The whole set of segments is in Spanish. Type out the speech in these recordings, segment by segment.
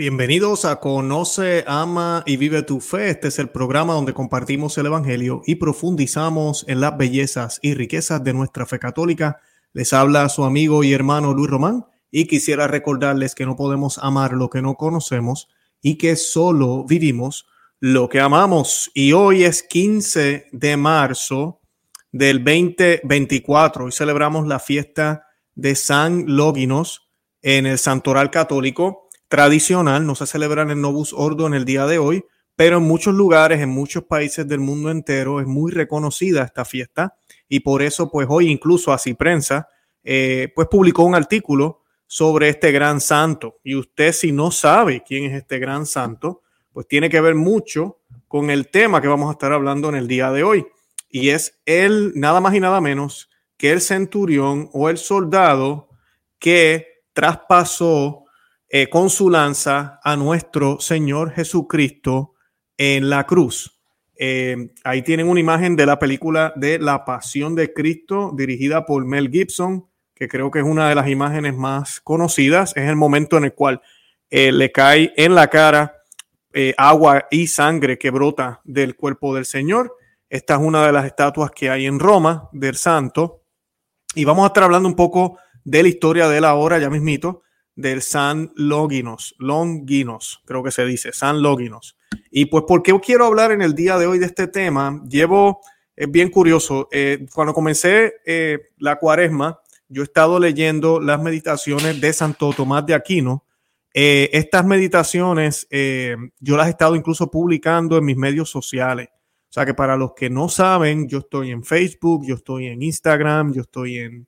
Bienvenidos a Conoce, Ama y Vive tu Fe. Este es el programa donde compartimos el Evangelio y profundizamos en las bellezas y riquezas de nuestra fe católica. Les habla su amigo y hermano Luis Román y quisiera recordarles que no podemos amar lo que no conocemos y que solo vivimos lo que amamos. Y hoy es 15 de marzo del 2024. Hoy celebramos la fiesta de San Longinos en el Santoral Católico tradicional. No se celebra en el Novus Ordo en el día de hoy, pero en muchos lugares, en muchos países del mundo entero es muy reconocida esta fiesta y por eso pues hoy incluso Así Prensa pues publicó un artículo sobre este gran santo. Y usted, si no sabe quién es este gran santo, pues tiene que ver mucho con el tema que vamos a estar hablando en el día de hoy, y es él nada más y nada menos que el centurión o el soldado que traspasó con su lanza a nuestro Señor Jesucristo en la cruz. Ahí tienen una imagen de la película de La Pasión de Cristo, dirigida por Mel Gibson, que creo que es una de las imágenes más conocidas. Es el momento en el cual le cae en la cara agua y sangre que brota del cuerpo del Señor. Esta es una de las estatuas que hay en Roma del santo. Y vamos a estar hablando un poco de la historia de él ahora, ya mismito, del San Longinos, creo que se dice, San Longinos. Y pues, ¿por qué quiero hablar en el día de hoy de este tema? Es bien curioso, cuando comencé la cuaresma, yo he estado leyendo las meditaciones de Santo Tomás de Aquino. Estas meditaciones yo las he estado incluso publicando en mis medios sociales. O sea que para los que no saben, yo estoy en Facebook, yo estoy en Instagram, yo estoy en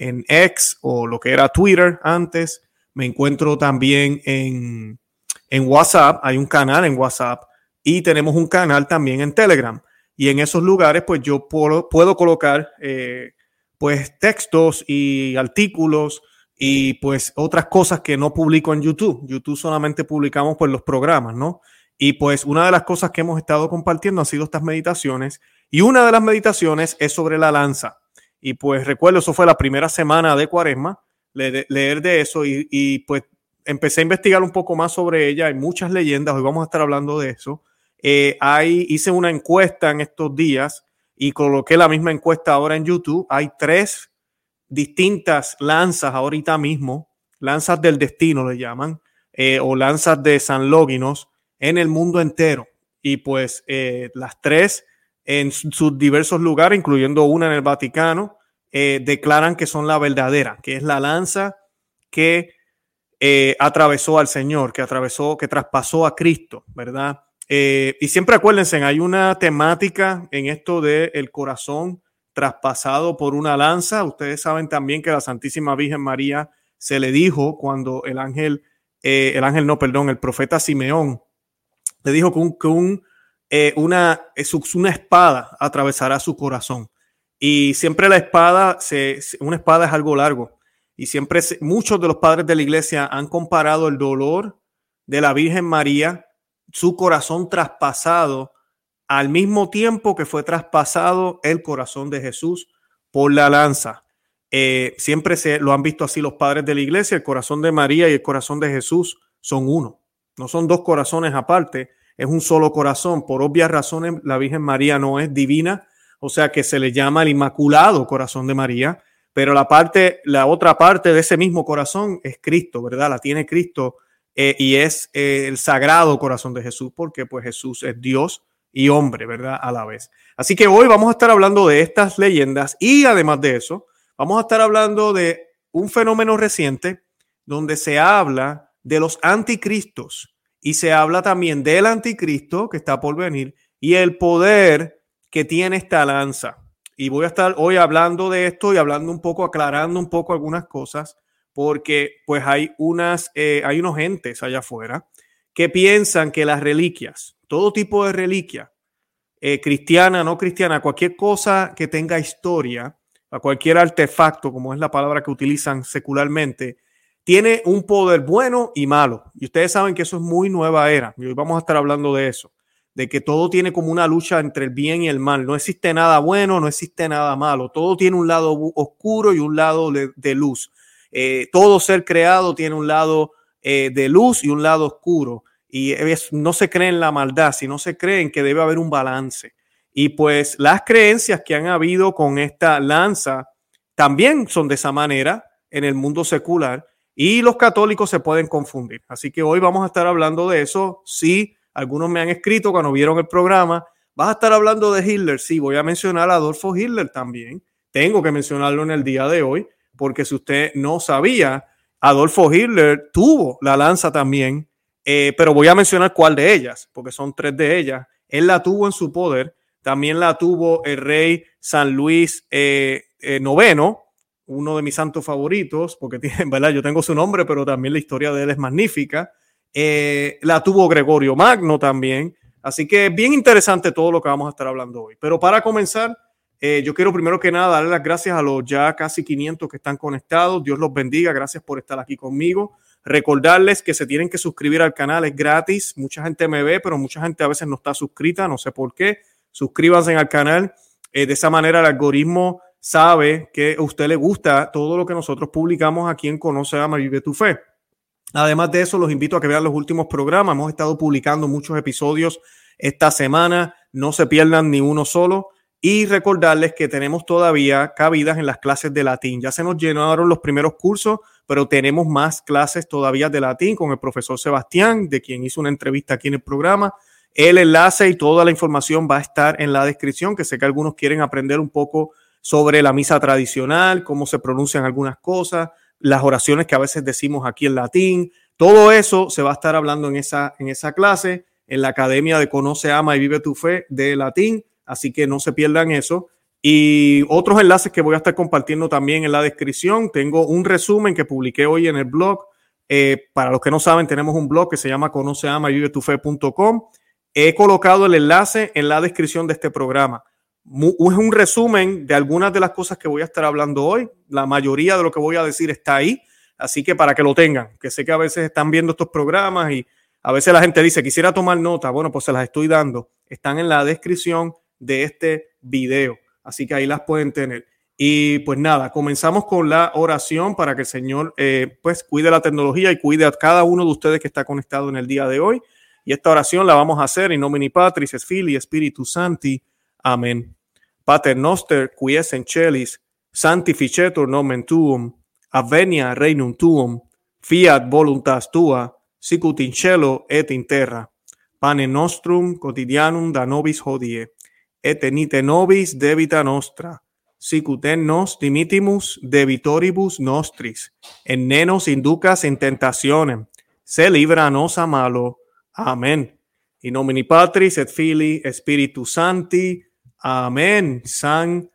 X o lo que era Twitter antes. Me encuentro también en WhatsApp. Hay un canal en WhatsApp y tenemos un canal también en Telegram. Y en esos lugares, pues yo puedo colocar pues textos y artículos y pues otras cosas que no publico en YouTube. YouTube solamente publicamos pues los programas, ¿no? Y pues una de las cosas que hemos estado compartiendo han sido estas meditaciones. Y una de las meditaciones es sobre la lanza. Y pues recuerdo, eso fue la primera semana de cuaresma, leer de eso y pues empecé a investigar un poco más sobre ella. Hay muchas leyendas, hoy vamos a estar hablando de eso. Hice una encuesta en estos días y coloqué la misma encuesta ahora en YouTube. Hay 3 distintas lanzas ahorita mismo, lanzas del destino le llaman, o lanzas de San Longinos en el mundo entero. Y pues las 3 en sus diversos lugares, incluyendo una en el Vaticano, declaran que son la verdadera, que es la lanza que atravesó al Señor, que traspasó a Cristo, ¿verdad? Y siempre acuérdense, hay una temática en esto del corazón traspasado por una lanza. Ustedes saben también que a la Santísima Virgen María se le dijo cuando el profeta Simeón le dijo que una espada atravesará su corazón. Y siempre una espada es algo largo. Y siempre muchos de los padres de la iglesia han comparado el dolor de la Virgen María, su corazón traspasado, al mismo tiempo que fue traspasado el corazón de Jesús por la lanza. Siempre lo han visto así los padres de la iglesia. El corazón de María y el corazón de Jesús son uno. No son 2 corazones aparte, es un solo corazón. Por obvias razones, la Virgen María no es divina, o sea que se le llama el Inmaculado Corazón de María, pero la otra parte de ese mismo corazón es Cristo, ¿verdad? La tiene Cristo y es el Sagrado Corazón de Jesús, porque pues Jesús es Dios y hombre, ¿verdad? A la vez. Así que hoy vamos a estar hablando de estas leyendas y además de eso, vamos a estar hablando de un fenómeno reciente donde se habla de los anticristos y se habla también del anticristo que está por venir y el poder que tiene esta lanza. Y voy a estar hoy hablando de esto y hablando un poco, aclarando un poco algunas cosas, porque pues hay unos entes allá afuera que piensan que las reliquias, todo tipo de reliquia, cristiana, no cristiana, cualquier cosa que tenga historia, a cualquier artefacto, como es la palabra que utilizan secularmente, tiene un poder bueno y malo. Y ustedes saben que eso es muy nueva era. Y hoy vamos a estar hablando de eso, de que todo tiene como una lucha entre el bien y el mal. No existe nada bueno, no existe nada malo. Todo tiene un lado oscuro y un lado de luz. Todo ser creado tiene un lado de luz y un lado oscuro. Y no se cree en la maldad, sino se creen que debe haber un balance. Y pues las creencias que han habido con esta lanza también son de esa manera en el mundo secular y los católicos se pueden confundir. Así que hoy vamos a estar hablando de eso. Sí, algunos me han escrito cuando vieron el programa, ¿vas a estar hablando de Hitler? Sí, voy a mencionar a Adolfo Hitler también. Tengo que mencionarlo en el día de hoy porque si usted no sabía, Adolfo Hitler tuvo la lanza también, pero voy a mencionar cuál de ellas, porque son 3 de ellas. Él la tuvo en su poder. También la tuvo el rey San Luis IX, uno de mis santos favoritos, porque tiene, ¿verdad? Yo tengo su nombre, pero también la historia de él es magnífica. La tuvo Gregorio Magno también. Así que es bien interesante todo lo que vamos a estar hablando hoy. Pero para comenzar, yo quiero primero que nada darle las gracias a los ya casi 500 que están conectados. Dios los bendiga. Gracias por estar aquí conmigo. Recordarles que se tienen que suscribir al canal, es gratis. Mucha gente me ve, pero mucha gente a veces no está suscrita, no sé por qué. Suscríbanse al canal. De esa manera el algoritmo sabe que a usted le gusta todo lo que nosotros publicamos aquí en Conoce, Ama y Vive tu Fe. Además de eso, los invito a que vean los últimos programas. Hemos estado publicando muchos episodios esta semana. No se pierdan ni uno solo. Y recordarles que tenemos todavía cabidas en las clases de latín. Ya se nos llenaron los primeros cursos, pero tenemos más clases todavía de latín con el profesor Sebastián, de quien hizo una entrevista aquí en el programa. El enlace y toda la información va a estar en la descripción, que sé que algunos quieren aprender un poco sobre la misa tradicional, cómo se pronuncian algunas cosas, las oraciones que a veces decimos aquí en latín. Todo eso se va a estar hablando en esa clase, en la Academia de Conoce, Ama y Vive tu Fe de latín. Así que no se pierdan eso. Y otros enlaces que voy a estar compartiendo también en la descripción. Tengo un resumen que publiqué hoy en el blog. Para los que no saben, tenemos un blog que se llama conoceamayvivetufe.com. He colocado el enlace en la descripción de este programa. Es un resumen de algunas de las cosas que voy a estar hablando hoy. La mayoría de lo que voy a decir está ahí. Así que para que lo tengan, que sé que a veces están viendo estos programas y a veces la gente dice, quisiera tomar nota. Bueno, pues se las estoy dando. Están en la descripción de este video. Así que ahí las pueden tener. Y pues nada, comenzamos con la oración para que el Señor pues cuide la tecnología y cuide a cada uno de ustedes que está conectado en el día de hoy. Y esta oración la vamos a hacer in nomine Patris et Filii Spiritus Sancti. Amén. Pater noster, qui es in celis, sanctificetur nomen tuum, advenia regnum tuum, fiat voluntas tua, sicut in cielo et in terra. Pane nostrum quotidianum da nobis hodie, et tenite nobis debita nostra, sicut et nos dimittimus debitoribus nostris, et ne nos inducas in tentationem, se libra nos a malo. Amén. In nomine Patris et Filii Spiritus Sancti. Amén. San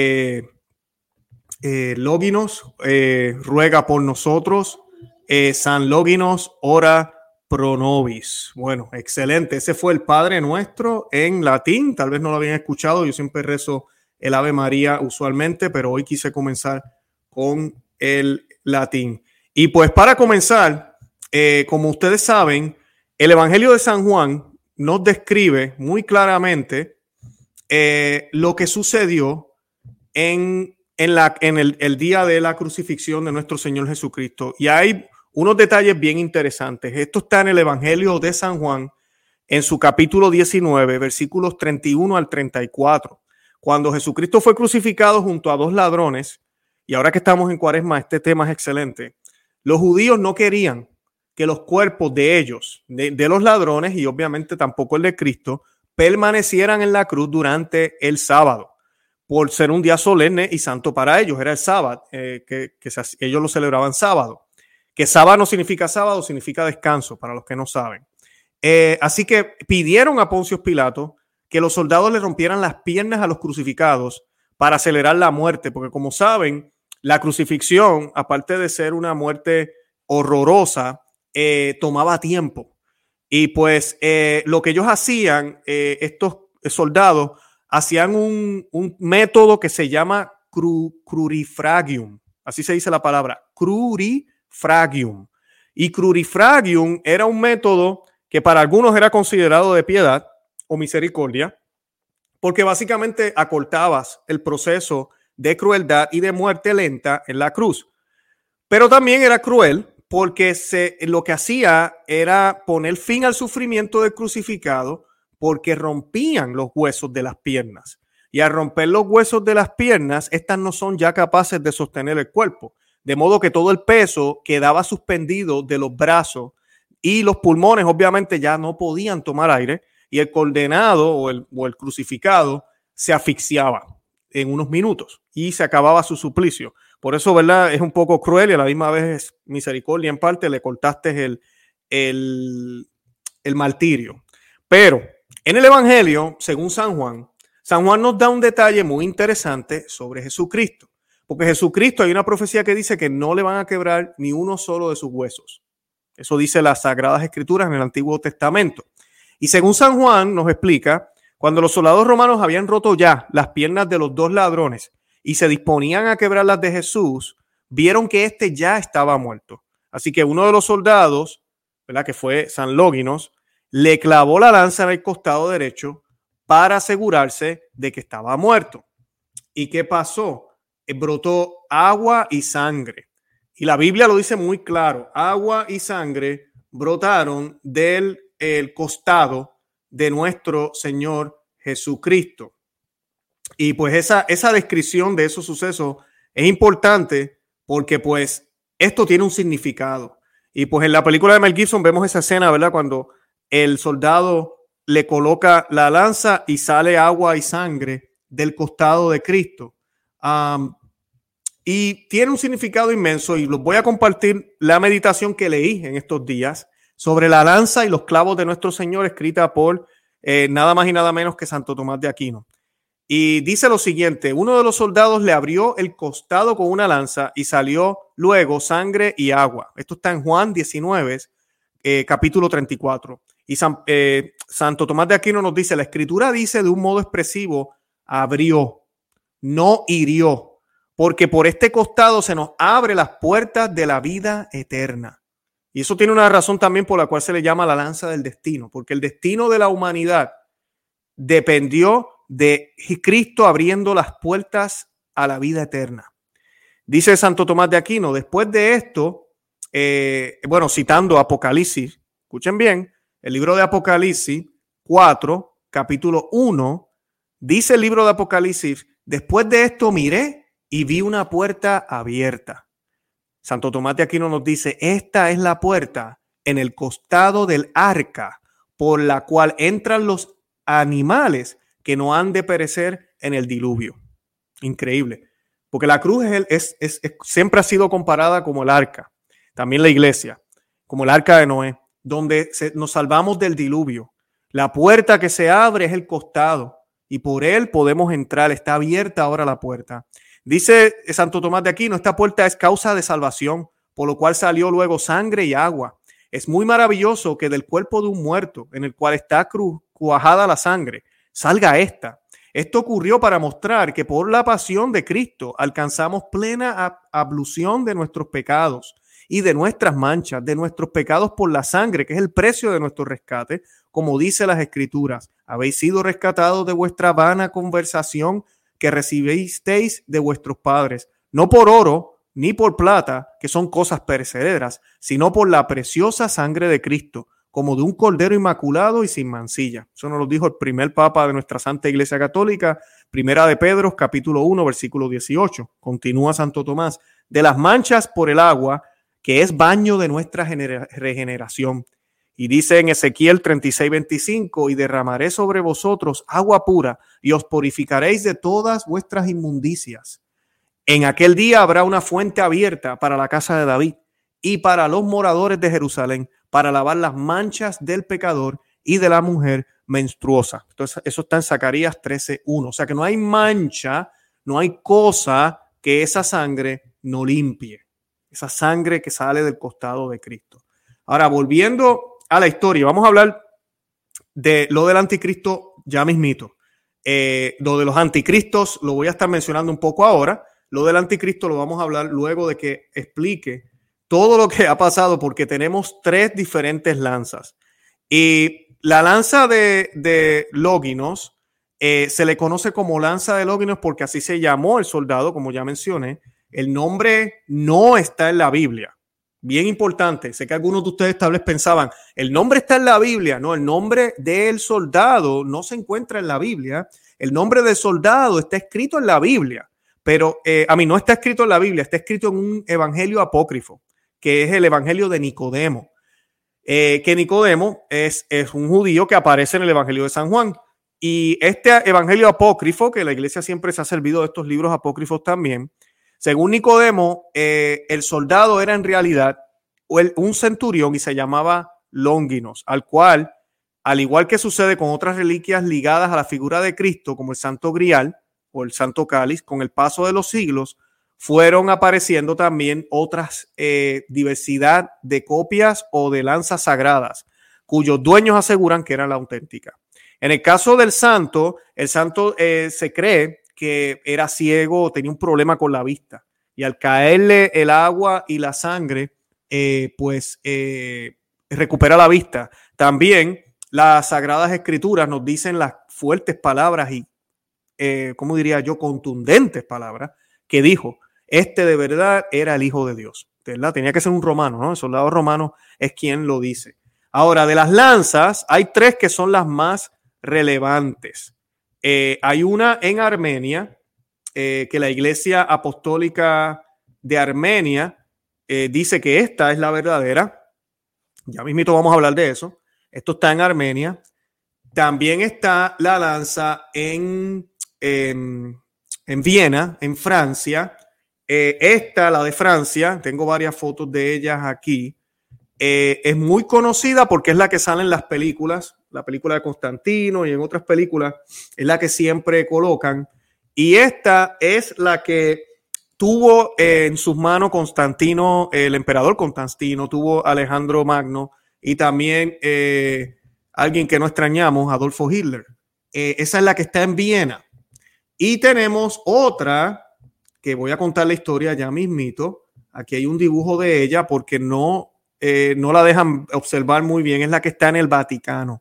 Longinos ruega por nosotros. San Longinos ora pro nobis. Bueno, excelente. Ese fue el Padre Nuestro en latín. Tal vez no lo habían escuchado. Yo siempre rezo el Ave María usualmente, pero hoy quise comenzar con el latín. Y pues para comenzar, como ustedes saben, el Evangelio de San Juan nos describe muy claramente lo que sucedió en el día de la crucifixión de nuestro Señor Jesucristo. Y hay unos detalles bien interesantes. Esto está en el Evangelio de San Juan, en su capítulo 19, versículos 31 al 34. Cuando Jesucristo fue crucificado junto a 2 ladrones, y ahora que estamos en Cuaresma, este tema es excelente. Los judíos no querían que los cuerpos de ellos, de los ladrones y obviamente tampoco el de Cristo, permanecieran en la cruz durante el sábado, por ser un día solemne y santo para ellos. Era el sábado, ellos lo celebraban sábado. Que sábado no significa sábado, significa descanso, para los que no saben. Así que pidieron a Poncio Pilato que los soldados le rompieran las piernas a los crucificados para acelerar la muerte, porque como saben, la crucifixión, aparte de ser una muerte horrorosa, tomaba tiempo. Y pues lo que ellos hacían, estos soldados, hacían un método que se llama crurifragium. Así se dice la palabra, crurifragium. Y crurifragium era un método que para algunos era considerado de piedad o misericordia, porque básicamente acortabas el proceso de crueldad y de muerte lenta en la cruz. Pero también era cruel, porque lo que hacía era poner fin al sufrimiento del crucificado, porque rompían los huesos de las piernas. Y al romper los huesos de las piernas, estas no son ya capaces de sostener el cuerpo. De modo que todo el peso quedaba suspendido de los brazos y los pulmones obviamente ya no podían tomar aire y el condenado o el crucificado se asfixiaba en unos minutos y se acababa su suplicio. Por eso, ¿verdad? Es un poco cruel y a la misma vez es misericordia en parte, le cortaste el martirio. Pero en el Evangelio, según San Juan nos da un detalle muy interesante sobre Jesucristo. Porque Jesucristo, hay una profecía que dice que no le van a quebrar ni uno solo de sus huesos. Eso dice las Sagradas Escrituras en el Antiguo Testamento. Y según San Juan nos explica, cuando los soldados romanos habían roto ya las piernas de los dos ladrones y se disponían a quebrar las de Jesús, vieron que éste ya estaba muerto. Así que uno de los soldados, ¿verdad?, que fue San Longinos, le clavó la lanza en el costado derecho para asegurarse de que estaba muerto. ¿Y qué pasó? Brotó agua y sangre. Y la Biblia lo dice muy claro. Agua y sangre brotaron del costado de nuestro Señor Jesucristo. Y pues esa descripción de esos sucesos es importante porque pues esto tiene un significado. Y pues en la película de Mel Gibson vemos esa escena, ¿verdad? Cuando el soldado le coloca la lanza y sale agua y sangre del costado de Cristo. Y tiene un significado inmenso y los voy a compartir la meditación que leí en estos días sobre la lanza y los clavos de nuestro Señor, escrita por nada más y nada menos que Santo Tomás de Aquino. Y dice lo siguiente: uno de los soldados le abrió el costado con una lanza y salió luego sangre y agua. Esto está en Juan 19, capítulo 34. Y Santo Tomás de Aquino nos dice, la Escritura dice de un modo expresivo, abrió, no hirió, porque por este costado se nos abre las puertas de la vida eterna. Y eso tiene una razón también por la cual se le llama la lanza del destino, porque el destino de la humanidad dependió de Cristo abriendo las puertas a la vida eterna. Dice Santo Tomás de Aquino, después de esto, citando Apocalipsis, escuchen bien, el libro de Apocalipsis 4, capítulo 1, dice el libro de Apocalipsis, después de esto miré y vi una puerta abierta. Santo Tomás de Aquino nos dice, esta es la puerta en el costado del arca por la cual entran los animales que no han de perecer en el diluvio. Increíble. Porque la cruz siempre ha sido comparada como el arca. También la iglesia, como el arca de Noé, donde nos salvamos del diluvio. La puerta que se abre es el costado y por él podemos entrar. Está abierta ahora la puerta. Dice Santo Tomás de Aquino, esta puerta es causa de salvación, por lo cual salió luego sangre y agua. Es muy maravilloso que del cuerpo de un muerto, en el cual está cuajada la sangre, salga esta. Esto ocurrió para mostrar que por la pasión de Cristo alcanzamos plena ablución de nuestros pecados y de nuestras manchas, de nuestros pecados por la sangre, que es el precio de nuestro rescate, como dice las Escrituras. Habéis sido rescatados de vuestra vana conversación que recibisteis de vuestros padres, no por oro ni por plata, que son cosas perecederas, sino por la preciosa sangre de Cristo, como de un cordero inmaculado y sin mancilla. Eso nos lo dijo el primer papa de nuestra Santa Iglesia Católica, Primera de Pedro, capítulo 1, versículo 18. Continúa Santo Tomás, de las manchas por el agua, que es baño de nuestra regeneración. Y dice en Ezequiel 36, 25, y derramaré sobre vosotros agua pura y os purificaréis de todas vuestras inmundicias. En aquel día habrá una fuente abierta para la casa de David y para los moradores de Jerusalén, para lavar las manchas del pecador y de la mujer menstruosa. Entonces, eso está en Zacarías 13:1. O sea que no hay mancha, no hay cosa que esa sangre no limpie. Esa sangre que sale del costado de Cristo. Ahora, volviendo a la historia, vamos a hablar de lo del anticristo ya mismito. Lo de los anticristos lo voy a estar mencionando un poco ahora. Lo del anticristo lo vamos a hablar luego de que explique todo lo que ha pasado, porque tenemos tres diferentes lanzas. Y la lanza de Longinos se le conoce como lanza de Longinos porque así se llamó el soldado, como ya mencioné. El nombre no está en la Biblia. bien importante. Sé que algunos de ustedes tal vez pensaban, el nombre está en la Biblia. No, el nombre del soldado no se encuentra en la Biblia. El nombre del soldado está escrito en la Biblia, pero no está escrito en la Biblia, está escrito en un evangelio apócrifo, que es el evangelio de Nicodemo. Que Nicodemo es un judío que aparece en el evangelio de San Juan. Y este evangelio apócrifo, que la iglesia siempre se ha servido de estos libros apócrifos también, según Nicodemo, el soldado era en realidad un centurión y se llamaba Longinos, al cual, al igual que sucede con otras reliquias ligadas a la figura de Cristo, como el Santo Grial o el Santo Cáliz, con el paso de los siglos, fueron apareciendo también otras diversidad de copias o de lanzas sagradas, cuyos dueños aseguran que era la auténtica. En el caso del santo, el santo se cree que era ciego, tenía un problema con la vista, y al caerle el agua y la sangre, recupera la vista. También las Sagradas Escrituras nos dicen las fuertes palabras y, ¿cómo diría yo?, contundentes palabras que dijo. Este de verdad era el Hijo de Dios, ¿verdad? Tenía que ser un romano, ¿no? El soldado romano es quien lo dice. Ahora, de las lanzas, hay tres que son las más relevantes. Hay una en Armenia, que la Iglesia Apostólica de Armenia dice que esta es la verdadera. Ya mismito vamos a hablar de eso. Esto está en Armenia. También está la lanza en Viena, en Francia. Esta, la de Francia, tengo varias fotos de ellas aquí. Es muy conocida porque es la que sale en las películas, la película de Constantino y en otras películas, es la que siempre colocan. Y esta es la que tuvo en sus manos Constantino, el emperador Constantino, tuvo Alejandro Magno y también alguien que no extrañamos, Adolfo Hitler. Esa es la que está en Viena. Y tenemos otra que voy a contar la historia ya mismito. Aquí hay un dibujo de ella porque no la dejan observar muy bien. Es la que está en el Vaticano.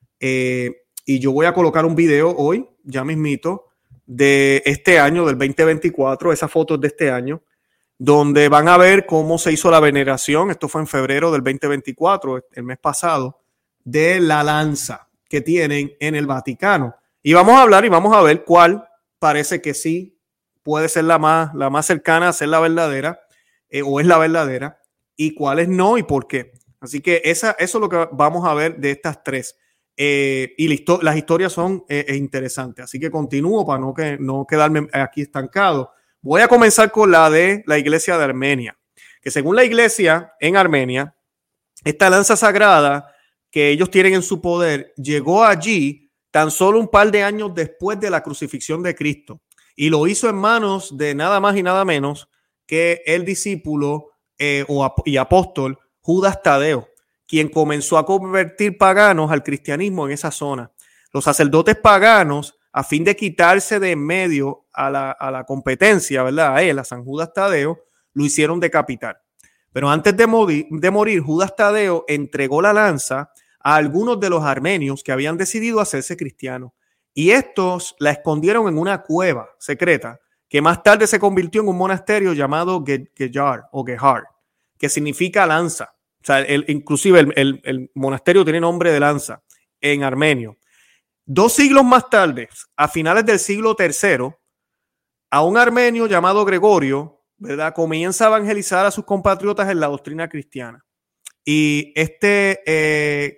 Y yo voy a colocar un video hoy, ya mismito, de este año, del 2024. Esa foto es de este año, donde van a ver cómo se hizo la veneración. Esto fue en febrero del 2024, el mes pasado, de la lanza que tienen en el Vaticano. Y vamos a hablar y vamos a ver cuál parece que sí puede ser la más cercana a ser la verdadera, o es la verdadera, y cuáles no y por qué. Así que eso es lo que vamos a ver de estas tres. Y las historias son interesantes. Así que continúo para no quedarme aquí estancado. Voy a comenzar con la de la iglesia de Armenia, que según la iglesia en Armenia, esta lanza sagrada que ellos tienen en su poder llegó allí tan solo un par de años después de la crucifixión de Cristo. Y lo hizo en manos de nada más y nada menos que el discípulo y apóstol Judas Tadeo, quien comenzó a convertir paganos al cristianismo en esa zona. Los sacerdotes paganos, a fin de quitarse de en medio a la competencia, ¿verdad?, a San Judas Tadeo, lo hicieron decapitar. Pero antes de morir, Judas Tadeo entregó la lanza a algunos de los armenios que habían decidido hacerse cristianos. Y estos la escondieron en una cueva secreta que más tarde se convirtió en un monasterio llamado Gejar o Gehar, que significa lanza. O sea, inclusive el monasterio tiene nombre de lanza en armenio. 2 siglos más tarde, a finales del siglo III, a un armenio llamado Gregorio, ¿verdad?, comienza a evangelizar a sus compatriotas en la doctrina cristiana. Y este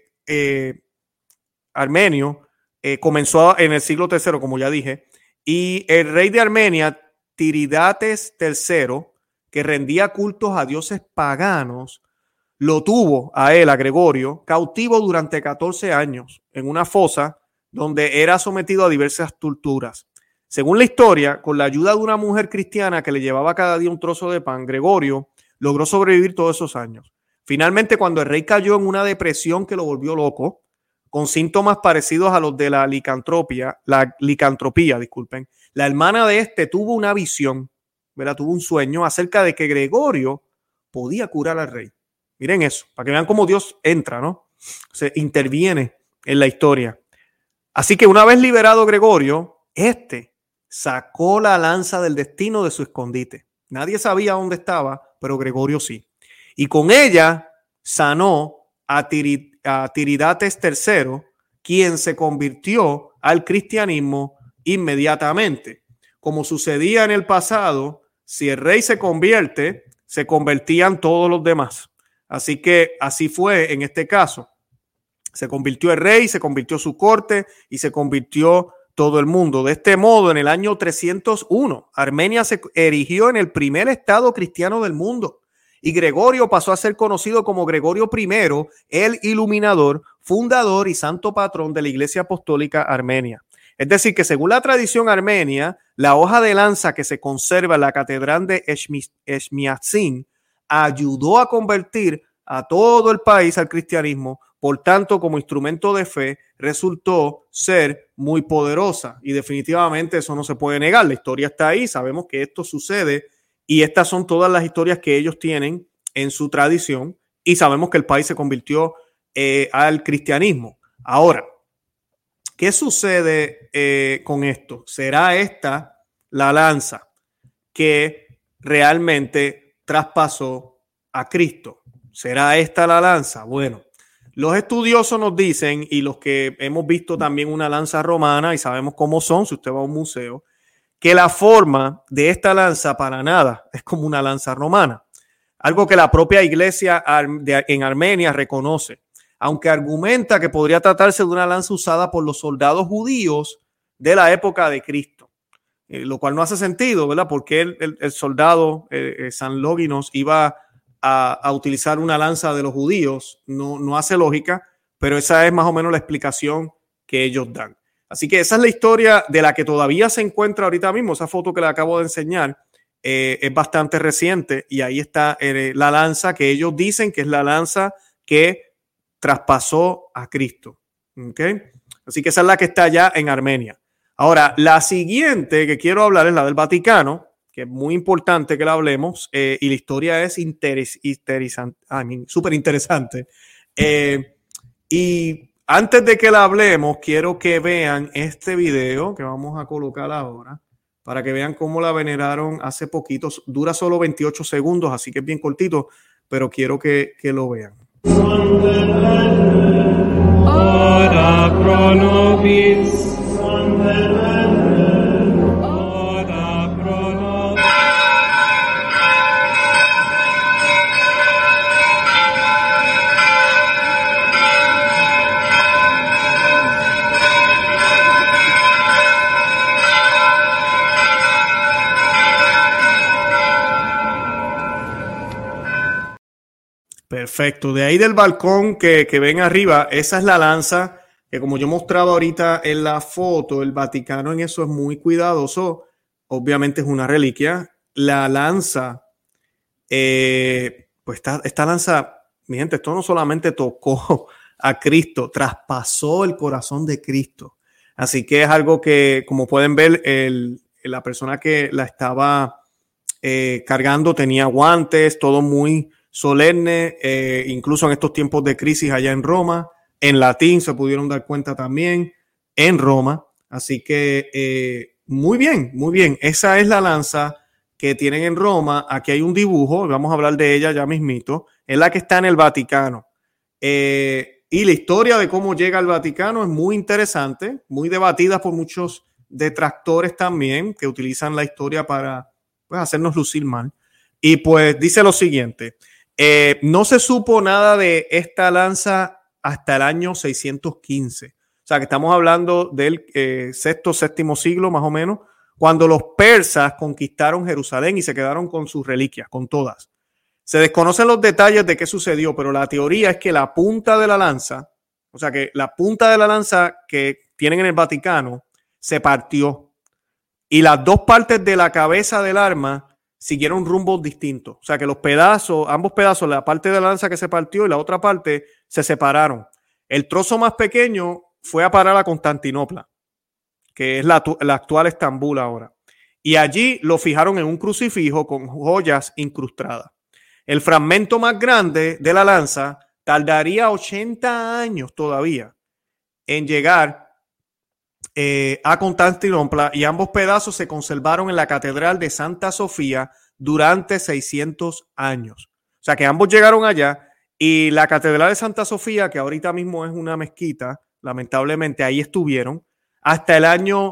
armenio comenzó en el siglo III, como ya dije, y el rey de Armenia, Tiridates III, que rendía cultos a dioses paganos, lo tuvo a él, a Gregorio, cautivo durante 14 años en una fosa donde era sometido a diversas torturas. Según la historia, con la ayuda de una mujer cristiana que le llevaba cada día un trozo de pan, Gregorio logró sobrevivir todos esos años. Finalmente, cuando el rey cayó en una depresión que lo volvió loco, con síntomas parecidos a los de la licantropía, disculpen, la hermana de este tuvo una visión, ¿verdad?, tuvo un sueño acerca de que Gregorio podía curar al rey. Miren eso, para que vean cómo Dios entra, ¿no? Se interviene en la historia. Así que una vez liberado Gregorio, sacó la lanza del destino de su escondite. Nadie sabía dónde estaba, pero Gregorio sí. y con ella sanó a Tiridates III, quien se convirtió al cristianismo inmediatamente. Como sucedía en el pasado, si el rey se convierte, se convertían todos los demás. Así que así fue en este caso. Se convirtió el rey, se convirtió su corte y se convirtió todo el mundo. De este modo, en el año 301, Armenia se erigió en el primer estado cristiano del mundo y Gregorio pasó a ser conocido como Gregorio I, el iluminador, fundador y santo patrón de la Iglesia Apostólica Armenia. Es decir, que según la tradición armenia, la hoja de lanza que se conserva en la catedral de Eshmiadzin ayudó a convertir a todo el país al cristianismo. Por tanto, como instrumento de fe, resultó ser muy poderosa y definitivamente eso no se puede negar. La historia está ahí, sabemos que esto sucede y estas son todas las historias que ellos tienen en su tradición y sabemos que el país se convirtió al cristianismo. Ahora, ¿qué sucede con esto? ¿Será esta la lanza que realmente traspasó a Cristo? ¿Será esta la lanza? Bueno, los estudiosos nos dicen, y los que hemos visto también una lanza romana y sabemos cómo son, si usted va a un museo, que la forma de esta lanza para nada es como una lanza romana. Algo que la propia iglesia en Armenia reconoce, aunque argumenta que podría tratarse de una lanza usada por los soldados judíos de la época de Cristo. Lo cual no hace sentido, ¿verdad? Porque el soldado San Longinos iba a utilizar una lanza de los judíos, no hace lógica, pero esa es más o menos la explicación que ellos dan. Así que esa es la historia de la que todavía se encuentra ahorita mismo. Esa foto que le acabo de enseñar es bastante reciente y ahí está la lanza que ellos dicen que es la lanza que traspasó a Cristo. ¿Okay? Así que esa es la que está allá en Armenia. Ahora, la siguiente que quiero hablar es la del Vaticano, que es muy importante que la hablemos, y la historia es súper interesante. Y antes de que la hablemos, quiero que vean este video que vamos a colocar ahora, para que vean cómo la veneraron hace poquito. Dura solo 28 segundos, así que es bien cortito, pero quiero que lo vean. Ora pro nobis. Perfecto. De ahí del balcón que ven arriba, esa es la lanza que, como yo mostraba ahorita en la foto, el Vaticano en eso es muy cuidadoso. Obviamente es una reliquia. La lanza, pues esta lanza, mi gente, esto no solamente tocó a Cristo, traspasó el corazón de Cristo. Así que es algo que, como pueden ver, la persona que la estaba cargando tenía guantes, todo muy solemne, incluso en estos tiempos de crisis allá en Roma, en latín se pudieron dar cuenta también, en Roma. Así que muy bien, muy bien. Esa es la lanza que tienen en Roma. Aquí hay un dibujo, vamos a hablar de ella ya mismito, es la que está en el Vaticano. Y la historia de cómo llega al Vaticano es muy interesante, muy debatida por muchos detractores también, que utilizan la historia para pues, hacernos lucir mal. Y pues dice lo siguiente. No se supo nada de esta lanza hasta el año 615. O sea, que estamos hablando del sexto, séptimo siglo más o menos, cuando los persas conquistaron Jerusalén y se quedaron con sus reliquias, con todas. Se desconocen los detalles de qué sucedió, pero la teoría es que la punta de la lanza, o sea, que la punta de la lanza que tienen en el Vaticano se partió y las dos partes de la cabeza del arma siguieron rumbos distintos. O sea que los pedazos, ambos pedazos, la parte de la lanza que se partió y la otra parte se separaron. El trozo más pequeño fue a parar a Constantinopla, que es la actual Estambul ahora. Y allí lo fijaron en un crucifijo con joyas incrustadas. El fragmento más grande de la lanza tardaría 80 años todavía en llegar a Constantinopla y ambos pedazos se conservaron en la Catedral de Santa Sofía durante 600 años. O sea que ambos llegaron allá y la Catedral de Santa Sofía, que ahorita mismo es una mezquita, lamentablemente ahí estuvieron hasta el año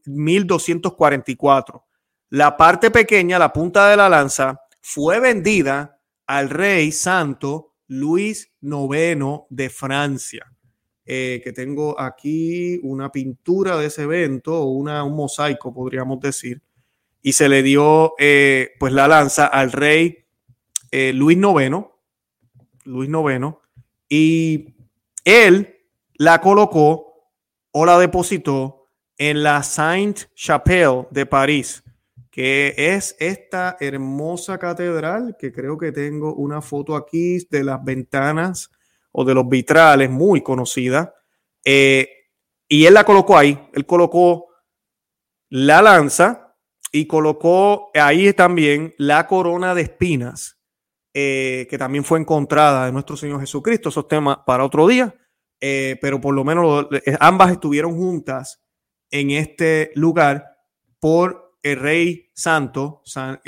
1244. La parte pequeña, la punta de la lanza, fue vendida al rey santo Luis IX de Francia. Que tengo aquí una pintura de ese evento, o un mosaico, podríamos decir, y se le dio pues la lanza al rey Luis IX, y él la colocó o la depositó en la Sainte-Chapelle de París, que es esta hermosa catedral, que creo que tengo una foto aquí de las ventanas o de los vitrales, muy conocida. Y él la colocó ahí. Él colocó la lanza y colocó ahí también la corona de espinas, que también fue encontrada de nuestro Señor Jesucristo. Esos temas para otro día, pero por lo menos ambas estuvieron juntas en este lugar por el rey santo,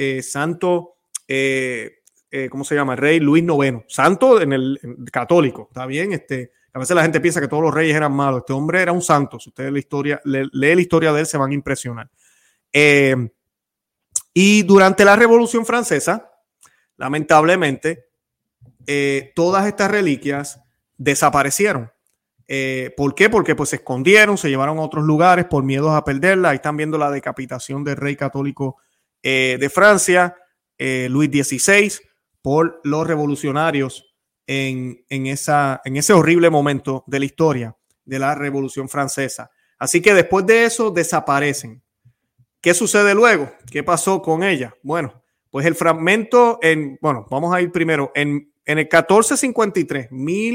¿cómo se llama? El rey Luis IX, santo en el católico, ¿está bien? A veces la gente piensa que todos los reyes eran malos. Este hombre era un santo. Si ustedes lee la historia de él, se van a impresionar. Y durante la Revolución Francesa, lamentablemente, todas estas reliquias desaparecieron. ¿Por qué? Porque pues se escondieron, se llevaron a otros lugares por miedo a perderla. Ahí están viendo la decapitación del rey católico de Francia, Luis XVI, por los revolucionarios en ese horrible momento de la historia de la Revolución Francesa. Así que después de eso desaparecen. ¿Qué sucede luego? ¿Qué pasó con ella? Bueno, pues el fragmento, vamos a ir primero, en el 1453,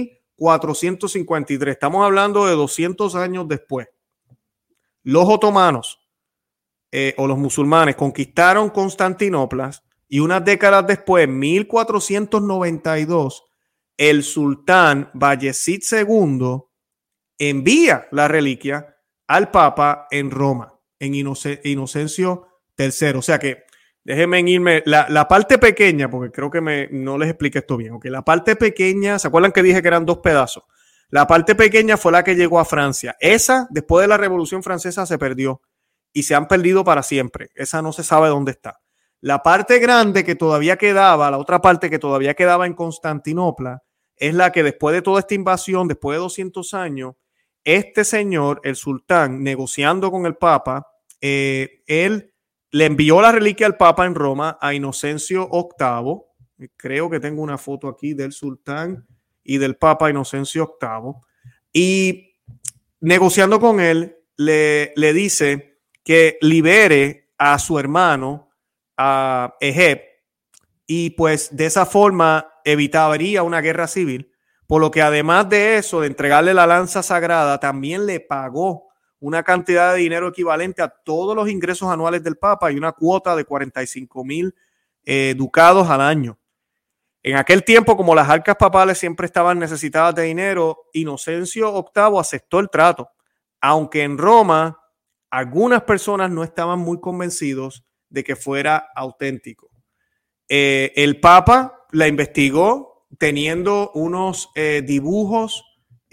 1453, estamos hablando de 200 años después, los otomanos o los musulmanes conquistaron Constantinopla y unas décadas después, 1492, el sultán Bayezid II envía la reliquia al Papa en Roma, en Inocencio III. O sea que déjenme irme, la parte pequeña, porque creo que no les expliqué esto bien. Okay, la parte pequeña, ¿se acuerdan que dije que eran dos pedazos? La parte pequeña fue la que llegó a Francia. Esa, después de la Revolución Francesa, se perdió y se han perdido para siempre. Esa no se sabe dónde está. La parte grande que todavía quedaba, la otra parte que todavía quedaba en Constantinopla, es la que después de toda esta invasión, después de 200 años, este señor, el sultán, negociando con el Papa, él le envió la reliquia al Papa en Roma a Inocencio VIII. Creo que tengo una foto aquí del sultán y del Papa Inocencio VIII. Y negociando con él, le dice que libere a su hermano, a Egep, y pues de esa forma evitaría una guerra civil, por lo que además de eso, de entregarle la lanza sagrada, también le pagó una cantidad de dinero equivalente a todos los ingresos anuales del Papa y una cuota de 45,000 ducados al año. En aquel tiempo, como las arcas papales siempre estaban necesitadas de dinero, Inocencio VIII aceptó el trato, aunque en Roma algunas personas no estaban muy convencidos de que fuera auténtico. El Papa la investigó teniendo unos dibujos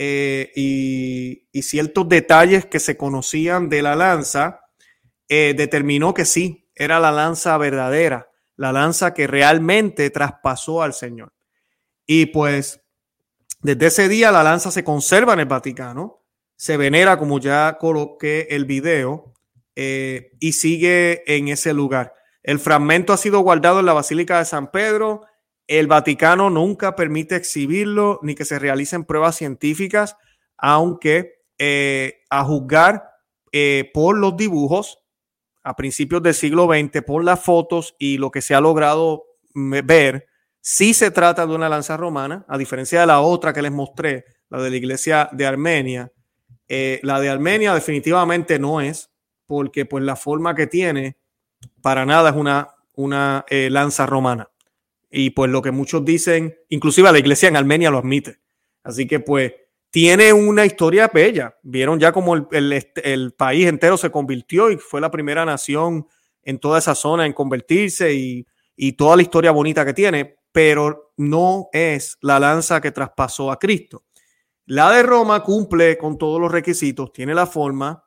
y ciertos detalles que se conocían de la lanza. Determinó que sí, era la lanza verdadera, la lanza que realmente traspasó al Señor. Y pues desde ese día la lanza se conserva en el Vaticano, se venera, como ya coloqué el video, y sigue en ese lugar. El fragmento ha sido guardado en la Basílica de San Pedro. El Vaticano nunca permite exhibirlo ni que se realicen pruebas científicas, aunque a juzgar por los dibujos a principios del siglo XX, por las fotos y lo que se ha logrado ver, sí se trata de una lanza romana, a diferencia de la otra que les mostré, la de la iglesia de Armenia. La de Armenia definitivamente no es, porque pues la forma que tiene para nada es una lanza romana. Y pues lo que muchos dicen, inclusive la iglesia en Armenia lo admite. Así que pues tiene una historia bella. Vieron ya como el país entero se convirtió y fue la primera nación en toda esa zona en convertirse y toda la historia bonita que tiene. pero no es la lanza que traspasó a Cristo. La de Roma cumple con todos los requisitos, tiene la forma,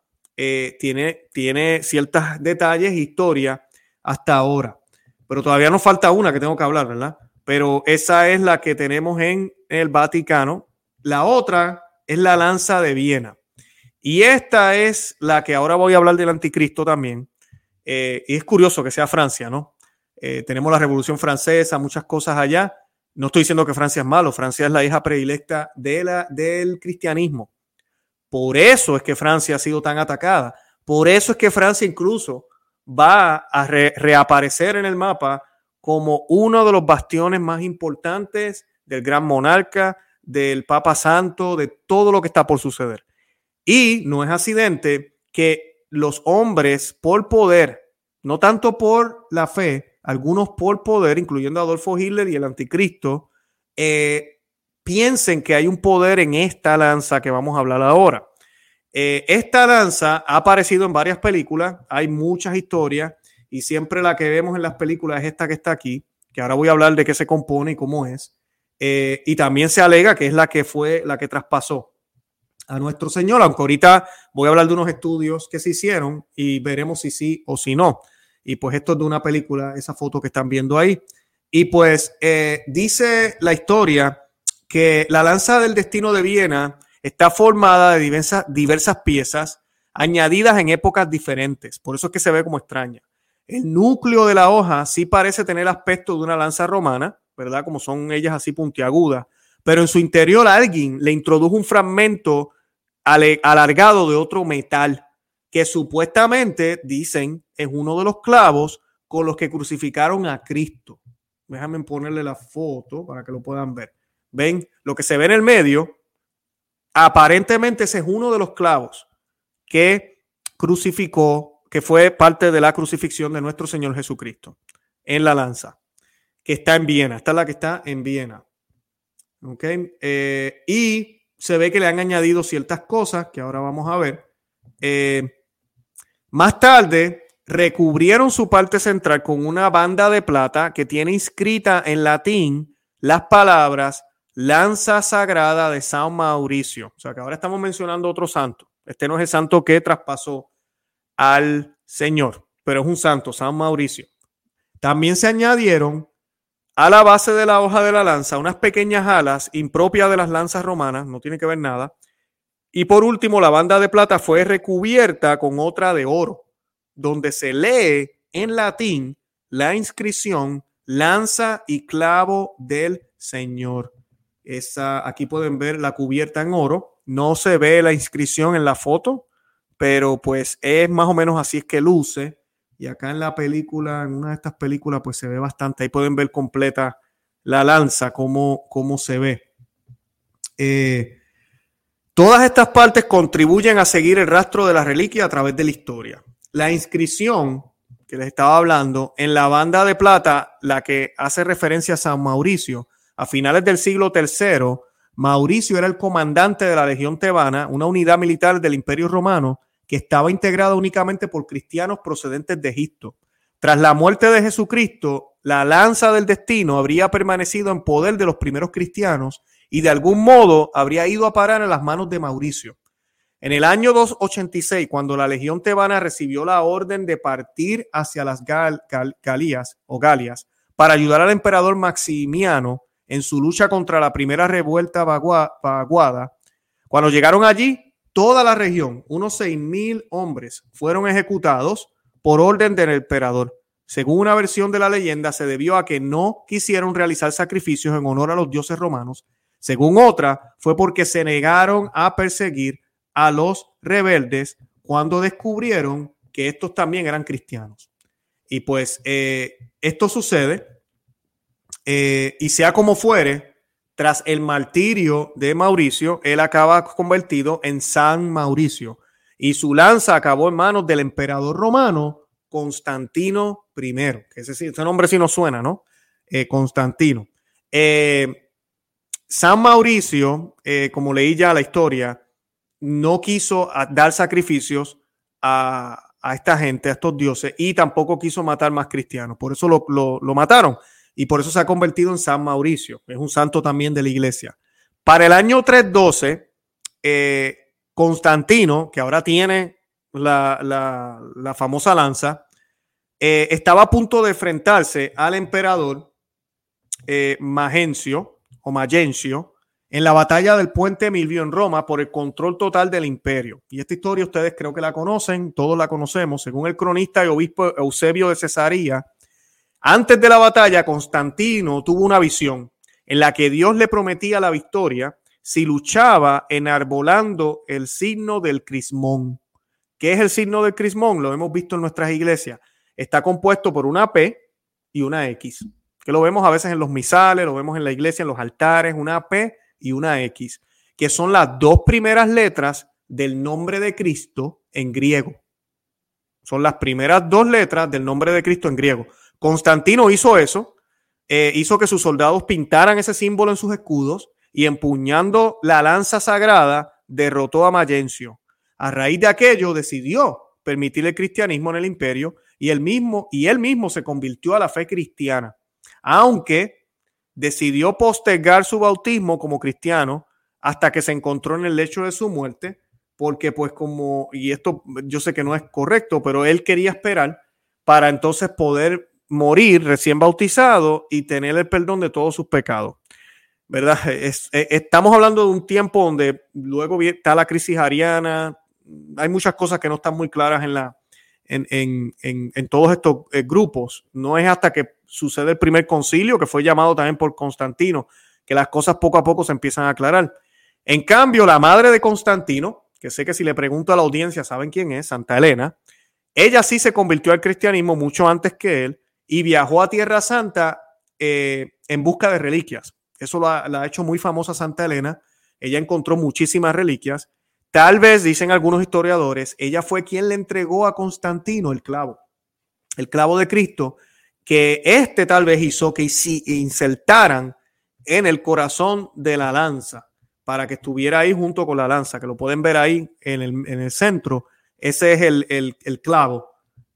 tiene ciertos detalles, historia hasta ahora. Pero todavía nos falta una que tengo que hablar, ¿verdad? Pero esa es la que tenemos en el Vaticano. La otra es la lanza de Viena. Y esta es la que ahora voy a hablar del anticristo también. Y es curioso que sea Francia, ¿no? Tenemos la Revolución Francesa, muchas cosas allá. No estoy diciendo que Francia es malo. Francia es la hija predilecta del cristianismo. Por eso es que Francia ha sido tan atacada. Por eso es que Francia incluso va a reaparecer en el mapa como uno de los bastiones más importantes del gran monarca, del Papa Santo, de todo lo que está por suceder. Y no es accidente que los hombres por poder, no tanto por la fe, algunos por poder, incluyendo a Adolfo Hitler y el anticristo, piensen que hay un poder en esta lanza que vamos a hablar ahora. Esta lanza ha aparecido en varias películas, hay muchas historias y siempre la que vemos en las películas es esta que está aquí, que ahora voy a hablar de qué se compone y cómo es. Y también se alega que es la que fue la que traspasó a nuestro Señor, aunque ahorita voy a hablar de unos estudios que se hicieron y veremos si sí o si no. Y pues esto es de una película, esa foto que están viendo ahí. Y pues dice la historia que la lanza del destino de Viena está formada de diversas piezas añadidas en épocas diferentes. Por eso es que se ve como extraña. El núcleo de la hoja sí parece tener aspecto de una lanza romana, ¿verdad? Como son ellas así puntiagudas. Pero en su interior alguien le introdujo un fragmento alargado de otro metal que supuestamente, dicen, es uno de los clavos con los que crucificaron a Cristo. Déjame ponerle la foto para que lo puedan ver. ¿Ven? Lo que se ve en el medio, aparentemente ese es uno de los clavos que crucificó, que fue parte de la crucifixión de nuestro Señor Jesucristo en la lanza, que está en Viena. Esta es la que está en Viena. Okay. Y se ve que le han añadido ciertas cosas que ahora vamos a ver. Más tarde recubrieron su parte central con una banda de plata que tiene inscrita en latín las palabras lanza sagrada de San Mauricio. O sea que ahora estamos mencionando otro santo. Este no es el santo que traspasó al Señor, pero es un santo, San Mauricio. También se añadieron a la base de la hoja de la lanza unas pequeñas alas impropias de las lanzas romanas, no tiene que ver nada. Y por último, la banda de plata fue recubierta con otra de oro, donde se lee en latín la inscripción lanza y clavo del Señor. Aquí pueden ver la cubierta en oro. No se ve la inscripción en la foto, pero pues es más o menos así es que luce. Y acá en la película, en una de estas películas, pues se ve bastante. Ahí pueden ver completa la lanza, cómo se ve. Todas estas partes contribuyen a seguir el rastro de la reliquia a través de la historia. La inscripción que les estaba hablando en la banda de plata, la que hace referencia a San Mauricio, a finales del siglo III, Mauricio era el comandante de la Legión Tebana, una unidad militar del Imperio Romano que estaba integrada únicamente por cristianos procedentes de Egipto. Tras la muerte de Jesucristo, la lanza del destino habría permanecido en poder de los primeros cristianos y de algún modo habría ido a parar en las manos de Mauricio. En el año 286, cuando la Legión Tebana recibió la orden de partir hacia las Galias para ayudar al emperador Maximiano en su lucha contra la primera revuelta vaguada, cuando llegaron allí, toda la región, unos 6,000 hombres, fueron ejecutados por orden del emperador. Según una versión de la leyenda, se debió a que no quisieron realizar sacrificios en honor a los dioses romanos. Según otra, fue porque se negaron a perseguir a los rebeldes cuando descubrieron que estos también eran cristianos. Y pues esto sucede y sea como fuere, tras el martirio de Mauricio, él acaba convertido en San Mauricio y su lanza acabó en manos del emperador romano Constantino I, que ese nombre sí nos suena, ¿no? Constantino. San Mauricio, como leí ya la historia, no quiso dar sacrificios a esta gente, a estos dioses, y tampoco quiso matar más cristianos. Por eso lo mataron. y por eso se ha convertido en San Mauricio. Es un santo también de la iglesia. Para el año 312, Constantino, que ahora tiene la famosa lanza, estaba a punto de enfrentarse al emperador Magencio en la batalla del Puente Milvio en Roma por el control total del imperio. Y esta historia ustedes creo que la conocen, todos la conocemos. Según el cronista y obispo Eusebio de Cesarea, antes de la batalla, Constantino tuvo una visión en la que Dios le prometía la victoria si luchaba enarbolando el signo del crismón. ¿Qué es el signo del crismón? Lo hemos visto en nuestras iglesias. Está compuesto por una P y una X, que lo vemos a veces en los misales, lo vemos en la iglesia, en los altares, una P y una X, que son las dos primeras letras del nombre de Cristo en griego. Son las primeras dos letras del nombre de Cristo en griego. Constantino hizo eso, hizo que sus soldados pintaran ese símbolo en sus escudos y empuñando la lanza sagrada derrotó a Magencio. A raíz de aquello decidió permitir el cristianismo en el imperio y él mismo se convirtió a la fe cristiana, aunque decidió postergar su bautismo como cristiano hasta que se encontró en el lecho de su muerte, porque pues y esto yo sé que no es correcto, pero él quería esperar para entonces poder morir recién bautizado y tener el perdón de todos sus pecados, ¿verdad? Estamos hablando de un tiempo donde luego está la crisis ariana, hay muchas cosas que no están muy claras en todos estos grupos. No es hasta que sucede el primer concilio, que fue llamado también por Constantino, que las cosas poco a poco se empiezan a aclarar. En cambio, la madre de Constantino, que sé que si le pregunto a la audiencia saben quién es, Santa Elena, ella sí se convirtió al cristianismo mucho antes que él y viajó a Tierra Santa en busca de reliquias. Eso la ha hecho muy famosa Santa Elena. Ella encontró muchísimas reliquias. Tal vez, dicen algunos historiadores, ella fue quien le entregó a Constantino el clavo de Cristo, que tal vez hizo que insertaran en el corazón de la lanza para que estuviera ahí junto con la lanza, que lo pueden ver ahí en el centro. Ese es el clavo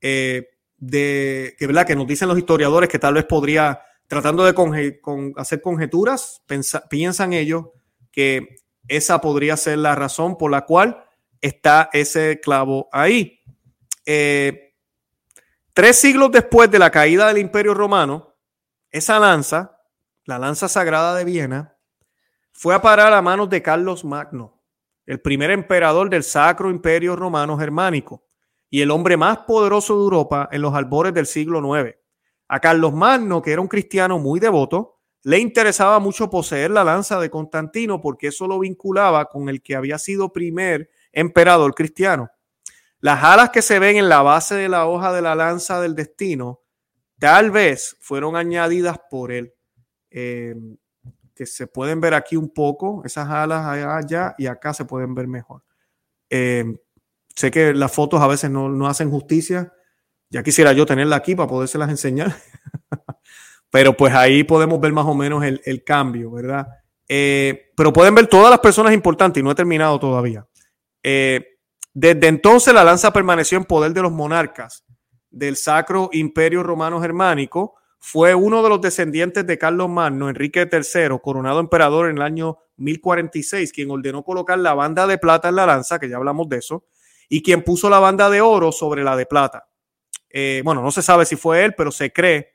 ¿verdad? Que nos dicen los historiadores que tal vez podría, tratando de hacer conjeturas, piensan ellos que esa podría ser la razón por la cual está ese clavo ahí. 3 siglos después de la caída del Imperio Romano, esa lanza, la lanza sagrada de Viena, fue a parar a manos de Carlos Magno, el primer emperador del Sacro Imperio Romano Germánico y el hombre más poderoso de Europa en los albores del siglo IX. A Carlos Magno, que era un cristiano muy devoto, le interesaba mucho poseer la lanza de Constantino porque eso lo vinculaba con el que había sido primer emperador cristiano. Las alas que se ven en la base de la hoja de la lanza del destino tal vez fueron añadidas por él, que se pueden ver aquí un poco, esas alas allá y acá se pueden ver mejor. Sé que las fotos a veces no hacen justicia, ya quisiera yo tenerla aquí para podérselas enseñar. Pero pues ahí podemos ver más o menos el cambio, ¿verdad? Pero pueden ver todas las personas importantes y no he terminado todavía. Desde entonces la lanza permaneció en poder de los monarcas del Sacro Imperio Romano Germánico. Fue uno de los descendientes de Carlos Magno, Enrique III, coronado emperador en el año 1046, quien ordenó colocar la banda de plata en la lanza, que ya hablamos de eso, y quien puso la banda de oro sobre la de plata. Bueno, no se sabe si fue él, pero se cree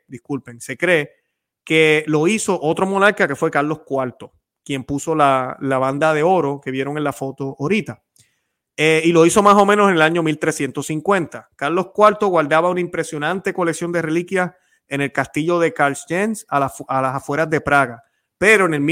que lo hizo otro monarca que fue Carlos IV, quien puso la banda de oro que vieron en la foto ahorita. Y lo hizo más o menos en el año 1350. Carlos IV guardaba una impresionante colección de reliquias en el castillo de Karlsruhe a las afueras de Praga. Pero en el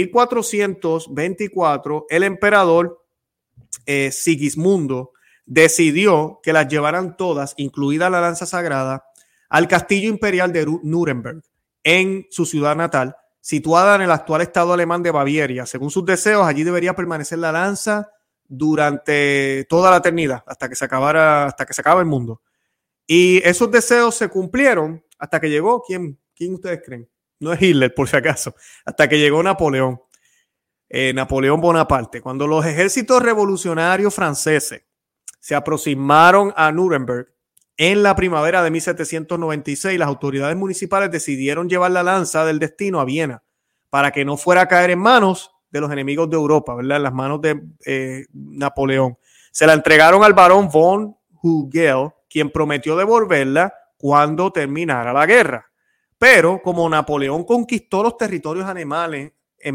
1424 el emperador Sigismundo decidió que las llevaran todas, incluida la lanza sagrada, al castillo imperial de Nuremberg, en su ciudad natal, situada en el actual estado alemán de Baviera. Según sus deseos, allí debería permanecer la lanza durante toda la eternidad, hasta que se acabe el mundo. Y esos deseos se cumplieron hasta que llegó, ¿quién ustedes creen? No es Hitler, por si acaso, hasta que llegó Napoleón Bonaparte. Cuando los ejércitos revolucionarios franceses se aproximaron a Nuremberg, En la primavera de 1796, las autoridades municipales decidieron llevar la lanza del destino a Viena para que no fuera a caer en manos de los enemigos de Europa, ¿verdad? En las manos de Napoleón. Se la entregaron al barón von Hugel, quien prometió devolverla cuando terminara la guerra. Pero como Napoleón conquistó los territorios alemanes en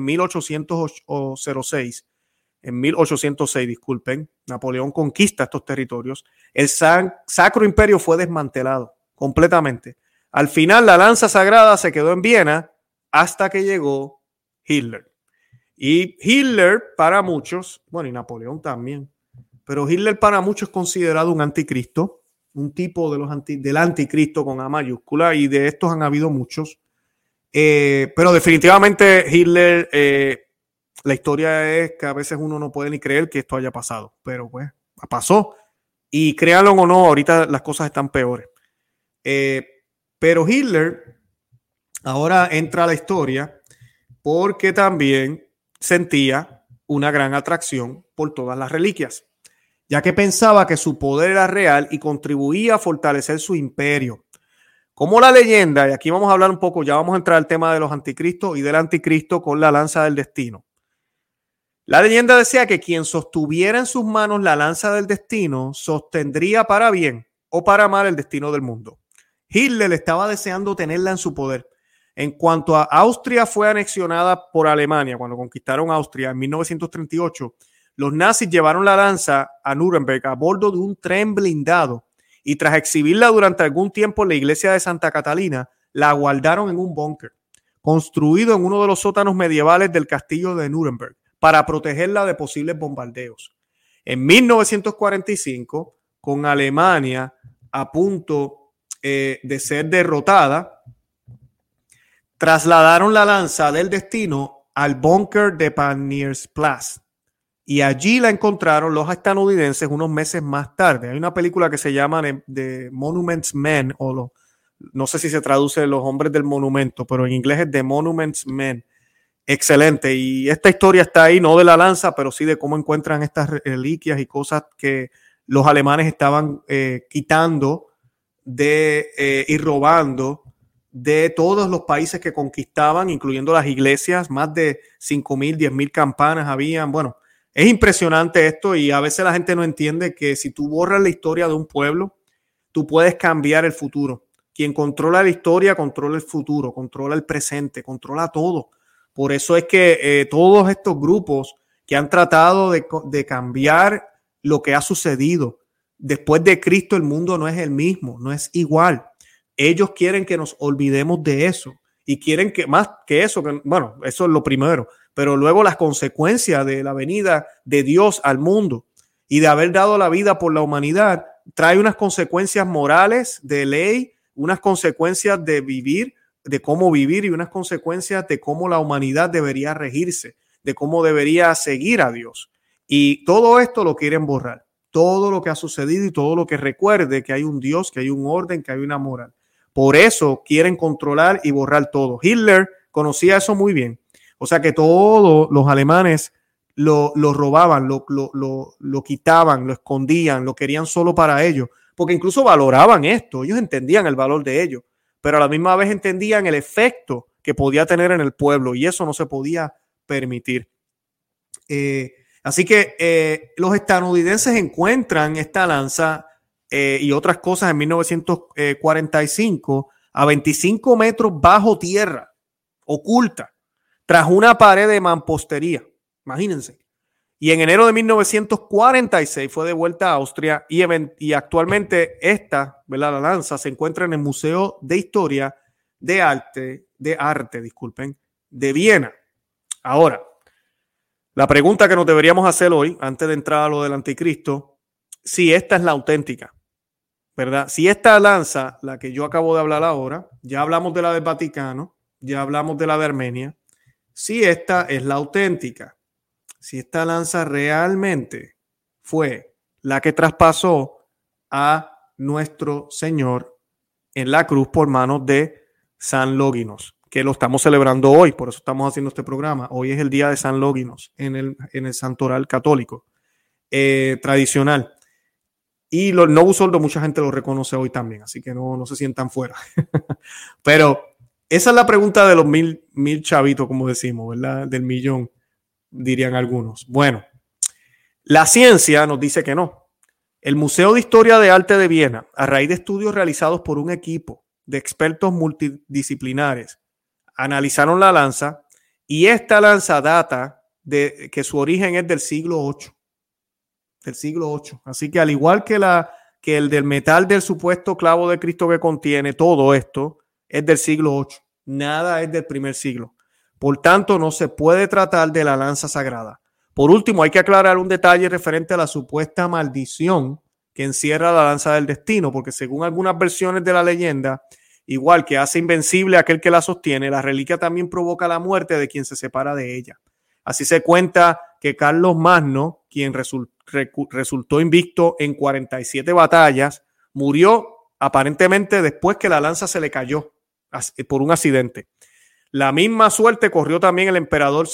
1806, disculpen, Napoleón conquista estos territorios, el Sacro Imperio fue desmantelado completamente. Al final, la lanza sagrada se quedó en Viena hasta que llegó Hitler. Y Hitler, para muchos, bueno, y Napoleón también, pero Hitler para muchos es considerado un anticristo, un tipo del anticristo con A mayúscula, y de estos han habido muchos. Pero definitivamente Hitler, la historia es que a veces uno no puede ni creer que esto haya pasado, pero pues pasó. Y créanlo o no, ahorita las cosas están peores. Pero Hitler ahora entra a la historia porque también sentía una gran atracción por todas las reliquias, ya que pensaba que su poder era real y contribuía a fortalecer su imperio. Como la leyenda, y aquí vamos a hablar un poco, ya vamos a entrar al tema de los anticristos y del anticristo con la lanza del destino. La leyenda decía que quien sostuviera en sus manos la lanza del destino sostendría para bien o para mal el destino del mundo. Hitler estaba deseando tenerla en su poder. En cuanto a Austria fue anexionada por Alemania, cuando conquistaron Austria en 1938, los nazis llevaron la lanza a Nuremberg a bordo de un tren blindado y tras exhibirla durante algún tiempo en la iglesia de Santa Catalina, la guardaron en un búnker construido en uno de los sótanos medievales del castillo de Nuremberg para protegerla de posibles bombardeos. En 1945, con Alemania a punto de ser derrotada, trasladaron la lanza del destino al búnker de Panzerplatz y allí la encontraron los estadounidenses unos meses más tarde. Hay una película que se llama The Monuments Men, no sé si se traduce Los Hombres del Monumento, pero en inglés es The Monuments Men. Excelente. Y esta historia está ahí, no de la lanza, pero sí de cómo encuentran estas reliquias y cosas que los alemanes estaban quitando y robando de todos los países que conquistaban, incluyendo las iglesias. Más de 5,000, 10,000 campanas habían. Bueno, es impresionante esto y a veces la gente no entiende que si tú borras la historia de un pueblo, tú puedes cambiar el futuro. Quien controla la historia, controla el futuro, controla el presente, controla todo. Por eso es que todos estos grupos que han tratado de cambiar lo que ha sucedido, después de Cristo el mundo no es el mismo, no es igual. Ellos quieren que nos olvidemos de eso y quieren que más que eso, bueno, eso es lo primero, pero luego las consecuencias de la venida de Dios al mundo y de haber dado la vida por la humanidad trae unas consecuencias morales de ley, unas consecuencias de vivir, de cómo vivir y unas consecuencias de cómo la humanidad debería regirse, de cómo debería seguir a Dios. Y todo esto lo quieren borrar, todo lo que ha sucedido y todo lo que recuerde que hay un Dios, que hay un orden, que hay una moral. Por eso quieren controlar y borrar todo. Hitler conocía eso muy bien. O sea que todos los alemanes lo robaban, lo quitaban, lo escondían, lo querían solo para ellos, porque incluso valoraban esto. Ellos entendían el valor de ello, pero a la misma vez entendían el efecto que podía tener en el pueblo y eso no se podía permitir. Así que los estadounidenses encuentran esta lanza y otras cosas en 1945 a 25 metros bajo tierra, oculta, tras una pared de mampostería. Imagínense. Y en enero de 1946 fue devuelta a Austria y actualmente esta, ¿verdad? La lanza se encuentra en el Museo de Historia de Arte, de Viena. Ahora, la pregunta que nos deberíamos hacer hoy, antes de entrar a lo del anticristo, si esta es la auténtica, ¿verdad? Si esta lanza, la que yo acabo de hablar ahora, ya hablamos de la del Vaticano, ya hablamos de la de Armenia, si esta es la auténtica, si esta lanza realmente fue la que traspasó a nuestro Señor en la cruz por manos de San Longinos, que lo estamos celebrando hoy, por eso estamos haciendo este programa. Hoy es el día de San Longinos en el santoral católico tradicional. Y los Nobu Soldo, mucha gente lo reconoce hoy también, así que no se sientan fuera. Pero esa es la pregunta de los mil chavitos, como decimos, ¿verdad? Del millón, dirían algunos. Bueno, la ciencia nos dice que no. El Museo de Historia de Arte de Viena, a raíz de estudios realizados por un equipo de expertos multidisciplinares, analizaron la lanza y esta lanza data de que su origen es del siglo VIII. Del siglo VIII. Así que al igual que el del metal del supuesto clavo de Cristo que contiene, todo esto es del siglo VIII. Nada es del primer siglo. Por tanto, no se puede tratar de la lanza sagrada. Por último, hay que aclarar un detalle referente a la supuesta maldición que encierra la lanza del destino, porque según algunas versiones de la leyenda, igual que hace invencible a aquel que la sostiene, la reliquia también provoca la muerte de quien se separa de ella. Así se cuenta que Carlos Magno, quien resultó invicto en 47 batallas, murió aparentemente después que la lanza se le cayó por un accidente. La misma suerte corrió también el emperador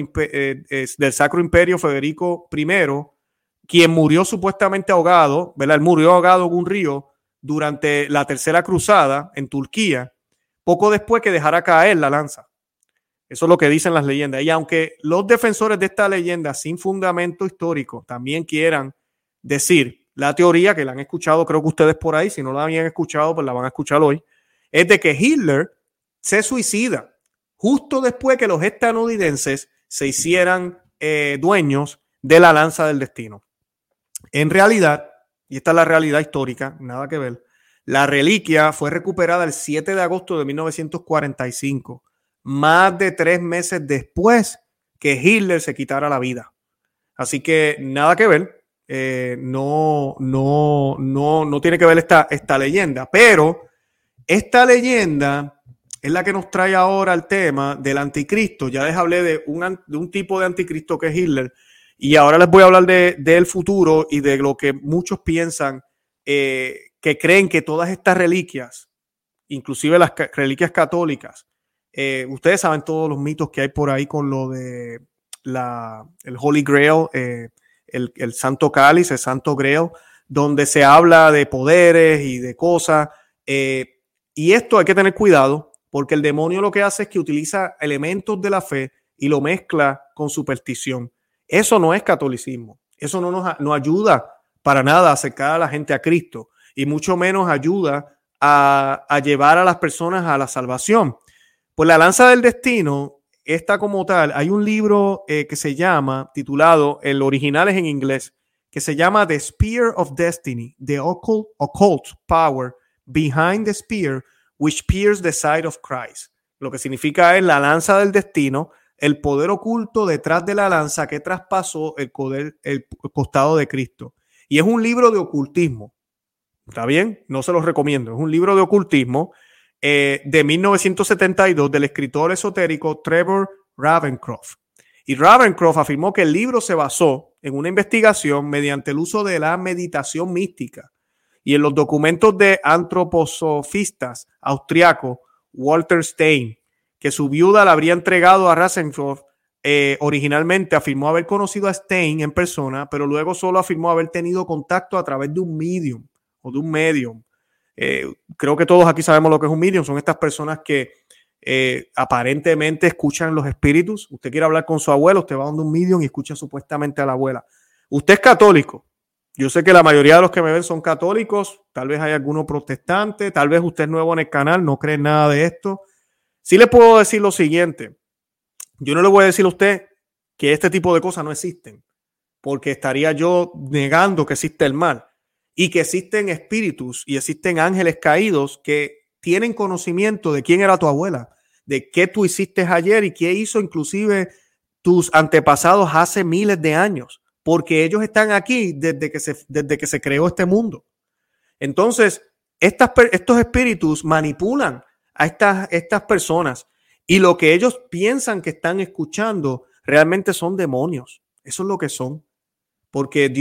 del Sacro Imperio Federico I, quien murió supuestamente ahogado, ¿verdad? Él murió ahogado en un río durante la Tercera Cruzada en Turquía, poco después que dejara caer la lanza. Eso es lo que dicen las leyendas. Y aunque los defensores de esta leyenda sin fundamento histórico también quieran decir la teoría, que la han escuchado creo que ustedes por ahí, si no la habían escuchado pues la van a escuchar hoy, es de que Hitler se suicida justo después que los estadounidenses se hicieran dueños de la lanza del destino. En realidad, y esta es la realidad histórica, nada que ver, la reliquia fue recuperada el 7 de agosto de 1945, más de 3 meses después que Hitler se quitara la vida. Así que nada que ver, no tiene que ver esta leyenda, pero esta leyenda es la que nos trae ahora al tema del anticristo. Ya les hablé de un tipo de anticristo que es Hitler, y ahora les voy a hablar del futuro y de lo que muchos piensan, que creen que todas estas reliquias, inclusive las reliquias católicas, ustedes saben todos los mitos que hay por ahí con lo de el Holy Grail, el Santo Cáliz, el Santo Grail, donde se habla de poderes y de cosas. Y esto hay que tener cuidado, porque el demonio lo que hace es que utiliza elementos de la fe y lo mezcla con superstición. Eso no es catolicismo. Eso no nos ayuda para nada a acercar a la gente a Cristo, y mucho menos ayuda a llevar a las personas a la salvación. Pues la lanza del destino, esta como tal, hay un libro que se llama, titulado, el original es en inglés, que se llama The Spear of Destiny, The Occult Power Behind the Spear, which pierced the side of Christ. Lo que significa es la lanza del destino, el poder oculto detrás de la lanza que traspasó el costado de Cristo. Y es un libro de ocultismo. ¿Está bien? No se los recomiendo. Es un libro de ocultismo de 1972 del escritor esotérico Trevor Ravencroft. Y Ravencroft afirmó que el libro se basó en una investigación mediante el uso de la meditación mística y en los documentos de antroposofistas austriaco Walter Stein, que su viuda le habría entregado a Ravencroft. Originalmente afirmó haber conocido a Stein en persona, pero luego solo afirmó haber tenido contacto a través de un medium o de un medium. Creo que todos aquí sabemos lo que es un medium. Son estas personas que aparentemente escuchan los espíritus. Usted quiere hablar con su abuelo, usted va donde un medium y escucha supuestamente a la abuela. Usted es católico. Yo sé que la mayoría de los que me ven son católicos. Tal vez hay alguno protestante. Tal vez usted es nuevo en el canal, no cree nada de esto. Sí le puedo decir lo siguiente. Yo no le voy a decir a usted que este tipo de cosas no existen, porque estaría yo negando que existe el mal y que existen espíritus y existen ángeles caídos que tienen conocimiento de quién era tu abuela, de qué tú hiciste ayer y qué hizo inclusive tus antepasados hace miles de años, porque ellos están aquí desde que se creó este mundo. Entonces, estos espíritus manipulan a estas personas, y lo que ellos piensan que están escuchando realmente son demonios. Eso es lo que son. Porque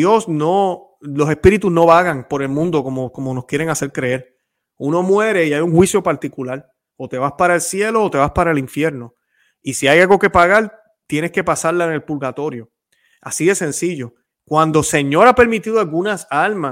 los espíritus no vagan por el mundo como nos quieren hacer creer. Uno muere y hay un juicio particular. O te vas para el cielo o te vas para el infierno. Y si hay algo que pagar, tienes que pasarla en el purgatorio. Así de sencillo. Cuando el Señor ha permitido algunas almas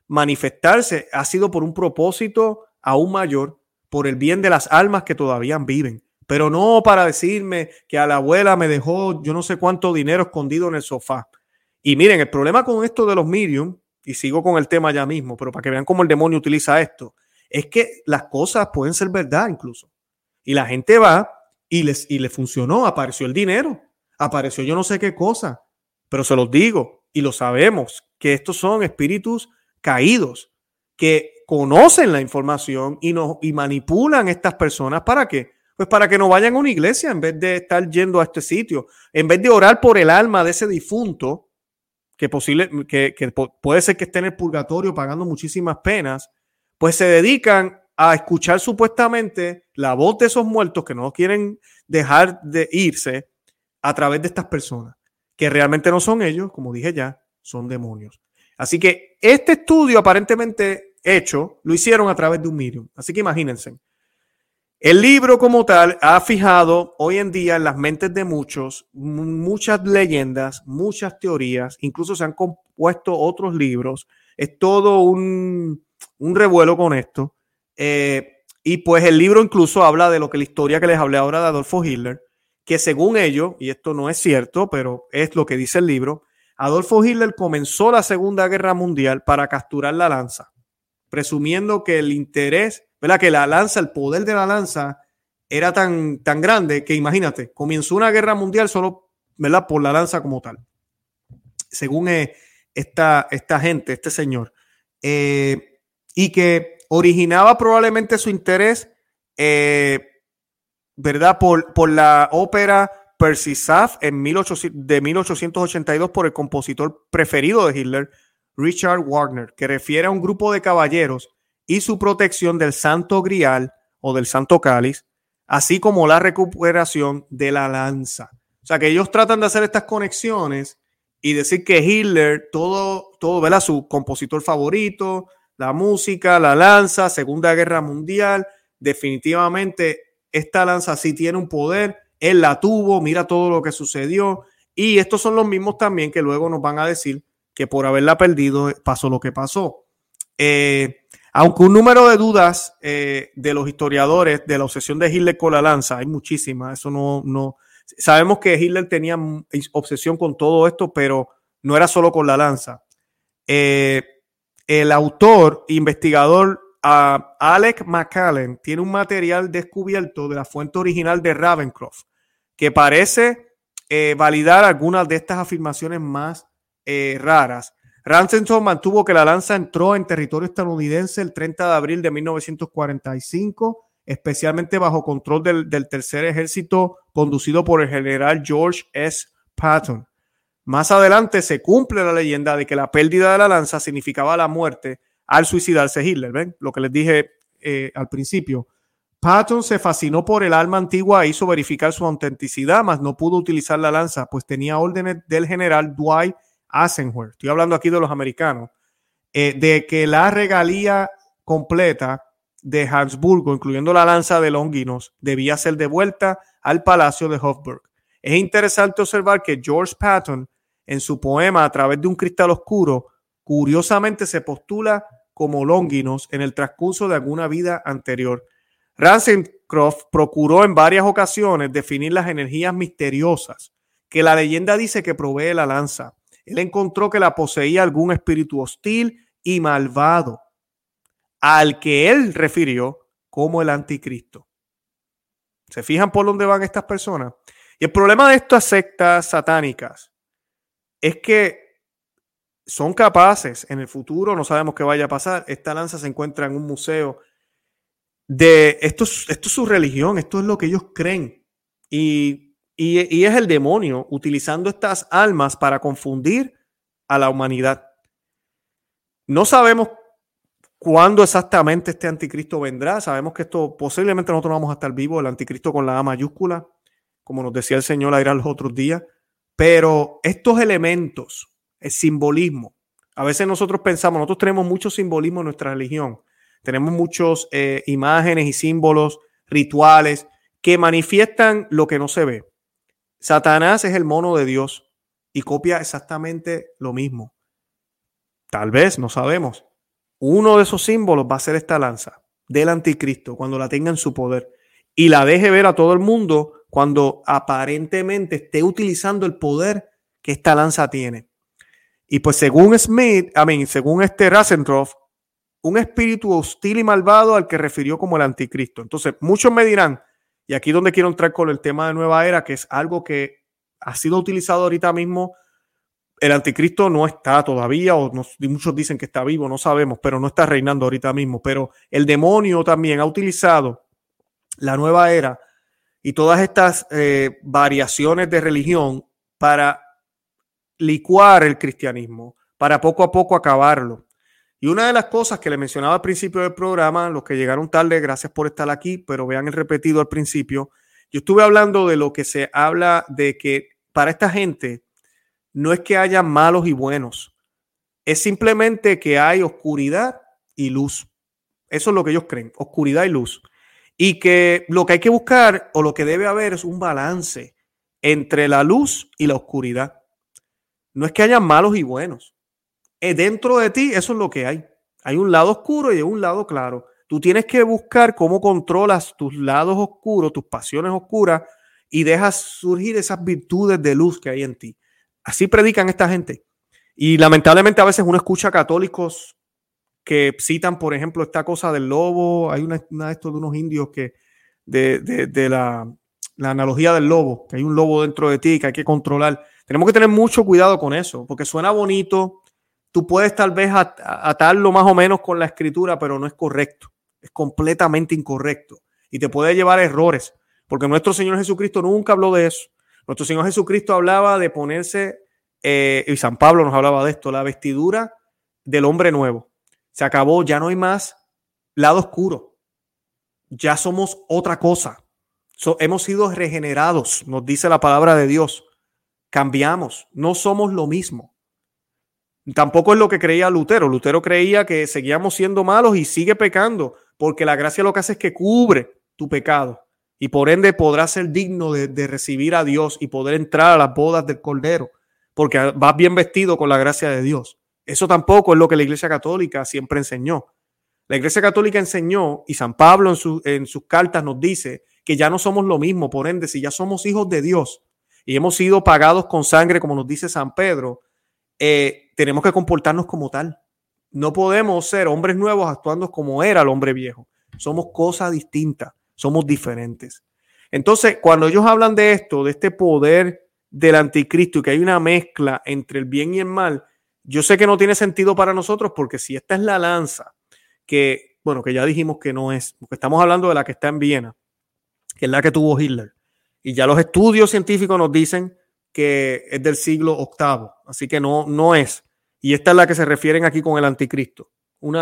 manifestarse ha sido por un propósito aún mayor, por el bien de las almas que todavía viven. Pero no para decirme que a la abuela me dejó yo no sé cuánto dinero escondido en el sofá. Y miren, el problema con esto de los medium, y sigo con el tema ya mismo, pero para que vean cómo el demonio utiliza esto, es que las cosas pueden ser verdad incluso. Y la gente va y le funcionó, apareció el dinero, apareció yo no sé qué cosa, pero se los digo y lo sabemos, que estos son espíritus caídos que conocen la información y manipulan a estas personas. ¿Para qué? Pues para que no vayan a una iglesia en vez de estar yendo a este sitio, en vez de orar por el alma de ese difunto, que puede ser que esté en el purgatorio pagando muchísimas penas, pues se dedican a escuchar supuestamente la voz de esos muertos que no quieren dejar de irse a través de estas personas, que realmente no son ellos, como dije ya, son demonios. Así que este estudio aparentemente hecho, lo hicieron a través de un medium. Así que imagínense. El libro como tal ha fijado hoy en día en las mentes de muchos muchas leyendas, muchas teorías, incluso se han compuesto otros libros. Es todo un revuelo con esto. Y pues el libro incluso habla de lo que la historia que les hablé ahora de Adolfo Hitler, que según ellos, y esto no es cierto, pero es lo que dice el libro, Adolfo Hitler comenzó la Segunda Guerra Mundial para capturar la lanza, presumiendo que el interés, ¿verdad? Que la lanza, el poder de la lanza era tan grande que imagínate, comenzó una guerra mundial solo, ¿verdad? Por la lanza como tal. Según esta gente, este señor, y que originaba probablemente su interés, ¿verdad? Por la ópera Persisaf de 1882 por el compositor preferido de Hitler, Richard Wagner, que refiere a un grupo de caballeros y su protección del Santo Grial o del Santo Cáliz, así como la recuperación de la lanza. O sea, que ellos tratan de hacer estas conexiones y decir que Hitler, todo, ¿verdad? Su compositor favorito, la música, la lanza, Segunda Guerra Mundial, definitivamente esta lanza sí tiene un poder, él la tuvo, mira todo lo que sucedió, y estos son los mismos también que luego nos van a decir que por haberla perdido pasó lo que pasó. Aunque un número de dudas de los historiadores de la obsesión de Hitler con la lanza, hay muchísimas, eso no. Sabemos que Hitler tenía obsesión con todo esto, pero no era solo con la lanza. El autor, investigador Alec McCallan, tiene un material descubierto de la fuente original de Ravencroft que parece validar algunas de estas afirmaciones más raras. Ransomson mantuvo que la lanza entró en territorio estadounidense el 30 de abril de 1945, especialmente bajo control del tercer ejército conducido por el general George S. Patton. Más adelante se cumple la leyenda de que la pérdida de la lanza significaba la muerte al suicidarse Hitler. ¿Ven? Lo que les dije al principio. Patton se fascinó por el arma antigua e hizo verificar su autenticidad, mas no pudo utilizar la lanza, pues tenía órdenes del general Dwight Eisenhower, estoy hablando aquí de los americanos, de que la regalía completa de Habsburgo, incluyendo la lanza de Longinos, debía ser devuelta al palacio de Hofburg. Es interesante observar que George Patton, en su poema A través de un cristal oscuro, curiosamente se postula como Longinos en el transcurso de alguna vida anterior. Ravencroft procuró en varias ocasiones definir las energías misteriosas que la leyenda dice que provee la lanza. Él encontró que la poseía algún espíritu hostil y malvado, al que él refirió como el anticristo. ¿Se fijan por dónde van estas personas? Y el problema de estas sectas satánicas es que son capaces en el futuro, no sabemos qué vaya a pasar. Esta lanza se encuentra en un museo de esto es su religión, esto es lo que ellos creen. Y es el demonio utilizando estas almas para confundir a la humanidad. No sabemos cuándo exactamente este anticristo vendrá. Sabemos que esto posiblemente nosotros vamos a estar vivos, el anticristo con la A mayúscula, como nos decía el Señor a ir a los otros días. Pero estos elementos, el simbolismo, a veces nosotros tenemos mucho simbolismo en nuestra religión. Tenemos muchos imágenes y símbolos, rituales que manifiestan lo que no se ve. Satanás es el mono de Dios y copia exactamente lo mismo. Tal vez, no sabemos. Uno de esos símbolos va a ser esta lanza del anticristo cuando la tenga en su poder y la deje ver a todo el mundo cuando aparentemente esté utilizando el poder que esta lanza tiene. Y pues según según Rasendorf, un espíritu hostil y malvado al que refirió como el anticristo. Entonces, muchos me dirán, y aquí es donde quiero entrar con el tema de Nueva Era, que es algo que ha sido utilizado ahorita mismo. El anticristo no está todavía, muchos dicen que está vivo, no sabemos, pero no está reinando ahorita mismo. Pero el demonio también ha utilizado la Nueva Era y todas estas variaciones de religión para licuar el cristianismo, para poco a poco acabarlo. Y una de las cosas que le mencionaba al principio del programa, los que llegaron tarde, gracias por estar aquí, pero vean el repetido al principio, yo estuve hablando de lo que se habla de que para esta gente no es que haya malos y buenos, es simplemente que hay oscuridad y luz. Eso es lo que ellos creen, oscuridad y luz. Y que lo que hay que buscar o lo que debe haber es un balance entre la luz y la oscuridad. No es que haya malos y buenos. Dentro de ti eso es lo que hay. Hay un lado oscuro y hay un lado claro. Tú tienes que buscar cómo controlas tus lados oscuros, tus pasiones oscuras y dejas surgir esas virtudes de luz que hay en ti. Así predican esta gente. Y lamentablemente a veces uno escucha católicos que citan, por ejemplo, esta cosa del lobo. Hay una de estos de unos indios que de la analogía del lobo, que hay un lobo dentro de ti que hay que controlar. Tenemos que tener mucho cuidado con eso, porque suena bonito. Tú puedes tal vez atarlo más o menos con la escritura, pero no es correcto. Es completamente incorrecto. Y te puede llevar a errores, porque nuestro Señor Jesucristo nunca habló de eso. Nuestro Señor Jesucristo hablaba de ponerse, y San Pablo nos hablaba de esto, la vestidura del hombre nuevo. Se acabó, ya no hay más lado oscuro. Ya somos otra cosa. Hemos sido regenerados, nos dice la palabra de Dios. Cambiamos, no somos lo mismo. Tampoco es lo que creía Lutero. Lutero creía que seguíamos siendo malos y sigue pecando, porque la gracia lo que hace es que cubre tu pecado y por ende podrás ser digno de recibir a Dios y poder entrar a las bodas del Cordero, porque vas bien vestido con la gracia de Dios. Eso tampoco es lo que la Iglesia Católica siempre enseñó. La Iglesia Católica enseñó, y San Pablo en sus cartas nos dice, que ya no somos lo mismo. Por ende, si ya somos hijos de Dios y hemos sido pagados con sangre, como nos dice San Pedro, tenemos que comportarnos como tal. No podemos ser hombres nuevos actuando como era el hombre viejo. Somos cosas distintas, somos diferentes. Entonces, cuando ellos hablan de esto, de este poder del anticristo y que hay una mezcla entre el bien y el mal, yo sé que no tiene sentido para nosotros, porque si esta es la lanza, que ya dijimos que no es, porque estamos hablando de la que está en Viena, que es la que tuvo Hitler, y ya los estudios científicos nos dicen que es del siglo VIII, así que no es. Y esta es la que se refieren aquí con el anticristo.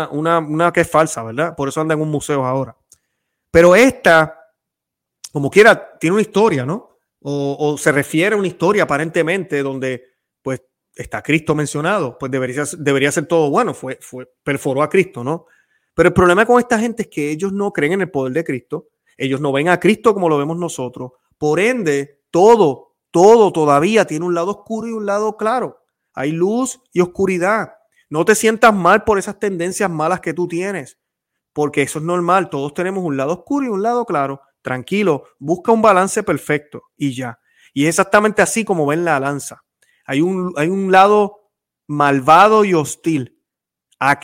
Una que es falsa, ¿verdad? Por eso anda en un museo ahora. Pero esta, como quiera, tiene una historia, ¿no? O se refiere a una historia aparentemente donde pues está Cristo mencionado. Pues debería ser todo bueno. Perforó a Cristo, ¿no? Pero el problema con esta gente es que ellos no creen en el poder de Cristo. Ellos no ven a Cristo como lo vemos nosotros. Por ende, todo todavía tiene un lado oscuro y un lado claro. Hay luz y oscuridad. No te sientas mal por esas tendencias malas que tú tienes, porque eso es normal. Todos tenemos un lado oscuro y un lado claro. Tranquilo, busca un balance perfecto y ya. Y es exactamente así como ven la lanza. Hay un lado malvado y hostil a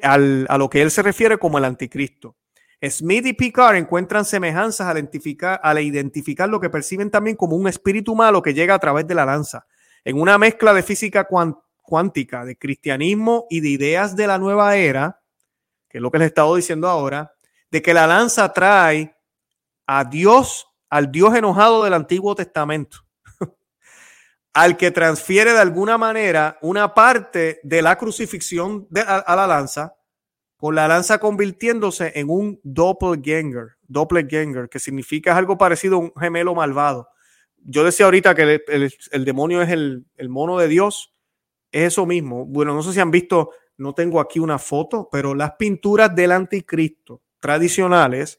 lo que él se refiere como el anticristo. Smith y Picard encuentran semejanzas al identificar lo que perciben también como un espíritu malo que llega a través de la lanza. En una mezcla de física cuántica, de cristianismo y de ideas de la nueva era, que es lo que les he estado diciendo ahora, de que la lanza trae a Dios, al Dios enojado del Antiguo Testamento, al que transfiere de alguna manera una parte de la crucifixión a la lanza, con la lanza convirtiéndose en un doppelganger, que significa algo parecido a un gemelo malvado. Yo decía ahorita que el demonio es el mono de Dios, es eso mismo. Bueno, no sé si han visto, no tengo aquí una foto, pero las pinturas del anticristo tradicionales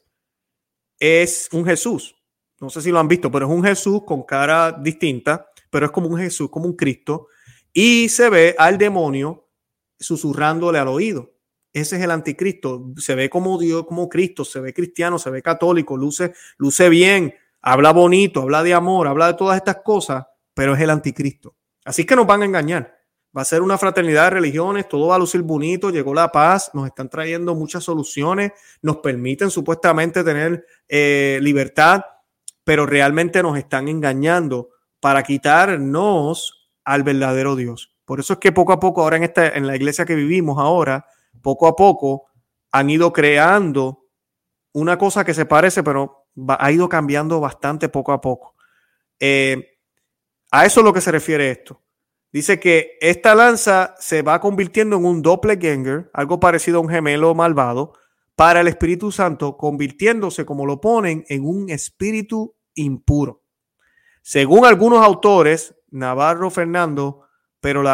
es un Jesús. No sé si lo han visto, pero es un Jesús con cara distinta, pero es como un Jesús, como un Cristo, y se ve al demonio susurrándole al oído. ese es el anticristo. Se ve como Dios, como Cristo, se ve cristiano, se ve católico, luce bien, habla bonito, habla de amor, habla de todas estas cosas, pero es el anticristo. Así que nos van a engañar. Va a ser una fraternidad de religiones, todo va a lucir bonito, llegó la paz, nos están trayendo muchas soluciones, nos permiten supuestamente tener libertad, pero realmente nos están engañando para quitarnos al verdadero Dios. Por eso es que poco a poco, ahora en la iglesia que vivimos ahora, poco a poco han ido creando una cosa que se parece, pero ha ido cambiando bastante poco a poco. A eso es lo que se refiere esto. Dice que esta lanza se va convirtiendo en un doppelganger, algo parecido a un gemelo malvado, para el Espíritu Santo, convirtiéndose, como lo ponen, en un espíritu impuro. Según algunos autores, Navarro Fernando, pero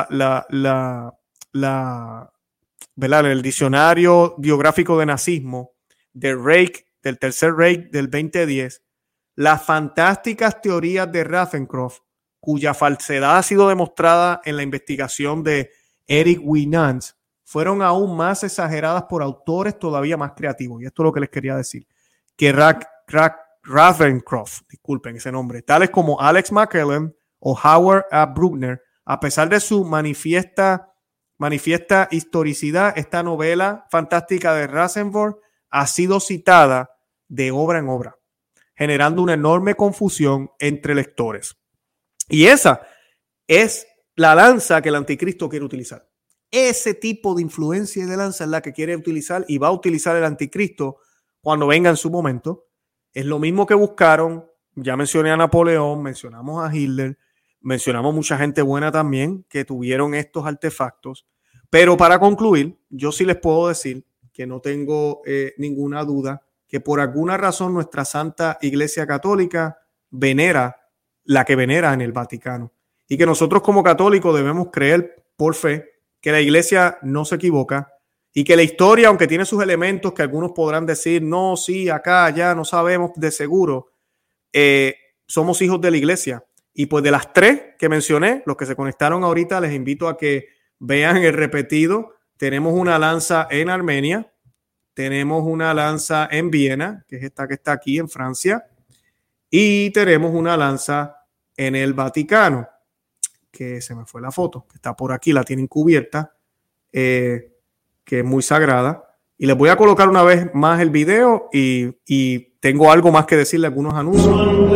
el diccionario biográfico de nazismo del Reich, del Tercer Reich del 2010, las fantásticas teorías de Ravencroft, cuya falsedad ha sido demostrada en la investigación de Eric Winans, fueron aún más exageradas por autores todavía más creativos. Y esto es lo que les quería decir. Que Ravencroft, disculpen ese nombre, tales como Alex McKellen o Howard A. Bruckner, a pesar de su manifiesta historicidad, esta novela fantástica de Ravencroft ha sido citada de obra en obra, generando una enorme confusión entre lectores. Y esa es la lanza que el anticristo quiere utilizar. Ese tipo de influencia y de lanza es la que quiere utilizar y va a utilizar el anticristo cuando venga en su momento. Es lo mismo que buscaron. Ya mencioné a Napoleón, mencionamos a Hitler, mencionamos mucha gente buena también que tuvieron estos artefactos. Pero para concluir, yo sí les puedo decir que no tengo ninguna duda que por alguna razón nuestra Santa Iglesia Católica venera la que venera en el Vaticano. Y que nosotros como católicos debemos creer por fe que la iglesia no se equivoca y que la historia, aunque tiene sus elementos que algunos podrán decir, no, sí, acá, allá, no sabemos de seguro, somos hijos de la iglesia. Y pues de las tres que mencioné, los que se conectaron ahorita, les invito a que vean el repetido. Tenemos una lanza en Armenia, tenemos una lanza en Viena, que es esta que está aquí en Francia, y tenemos una lanza en el Vaticano, que se me fue la foto, que está por aquí, la tienen cubierta, que es muy sagrada. Y les voy a colocar una vez más el video y tengo algo más que decirle, algunos anuncios.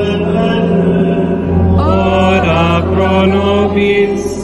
Ora pro nobis.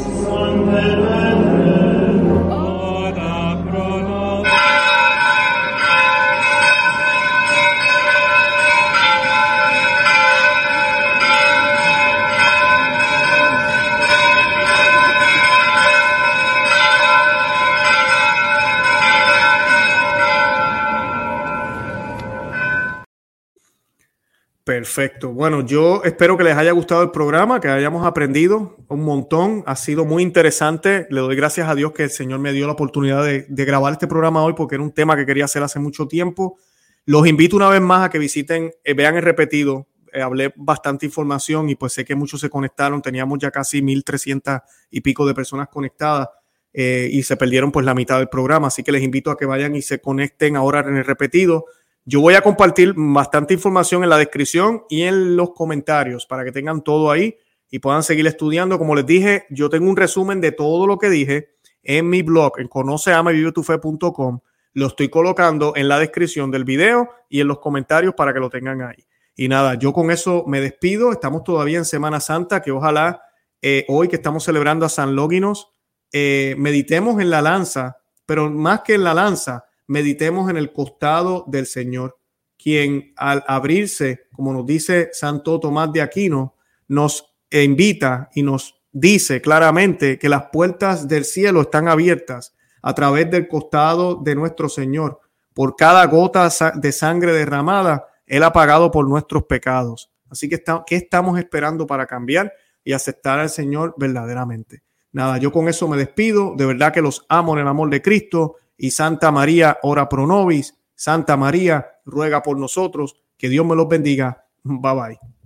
Perfecto. Bueno, yo espero que les haya gustado el programa, que hayamos aprendido un montón. Ha sido muy interesante. Le doy gracias a Dios que el Señor me dio la oportunidad de grabar este programa hoy porque era un tema que quería hacer hace mucho tiempo. Los invito una vez más a que visiten, vean el repetido. Hablé bastante información y pues sé que muchos se conectaron. Teníamos ya casi 1,300 y pico de personas conectadas y se perdieron pues la mitad del programa. Así que les invito a que vayan y se conecten ahora en el repetido. Yo voy a compartir bastante información en la descripción y en los comentarios para que tengan todo ahí y puedan seguir estudiando. Como les dije, yo tengo un resumen de todo lo que dije en mi blog, en conoceamavivetufe.com. Lo estoy colocando en la descripción del video y en los comentarios para que lo tengan ahí. Y nada, yo con eso me despido. Estamos todavía en Semana Santa, que ojalá hoy que estamos celebrando a San Longinos, meditemos en la lanza, pero más que en la lanza, meditemos en el costado del Señor, quien al abrirse, como nos dice Santo Tomás de Aquino, nos invita y nos dice claramente que las puertas del cielo están abiertas a través del costado de nuestro Señor. Por cada gota de sangre derramada, Él ha pagado por nuestros pecados. Así que, ¿qué estamos esperando para cambiar y aceptar al Señor verdaderamente? Nada, yo con eso me despido. De verdad que los amo en el amor de Cristo. Y Santa María, ora pro nobis. Santa María, ruega por nosotros. Que Dios me los bendiga. Bye bye.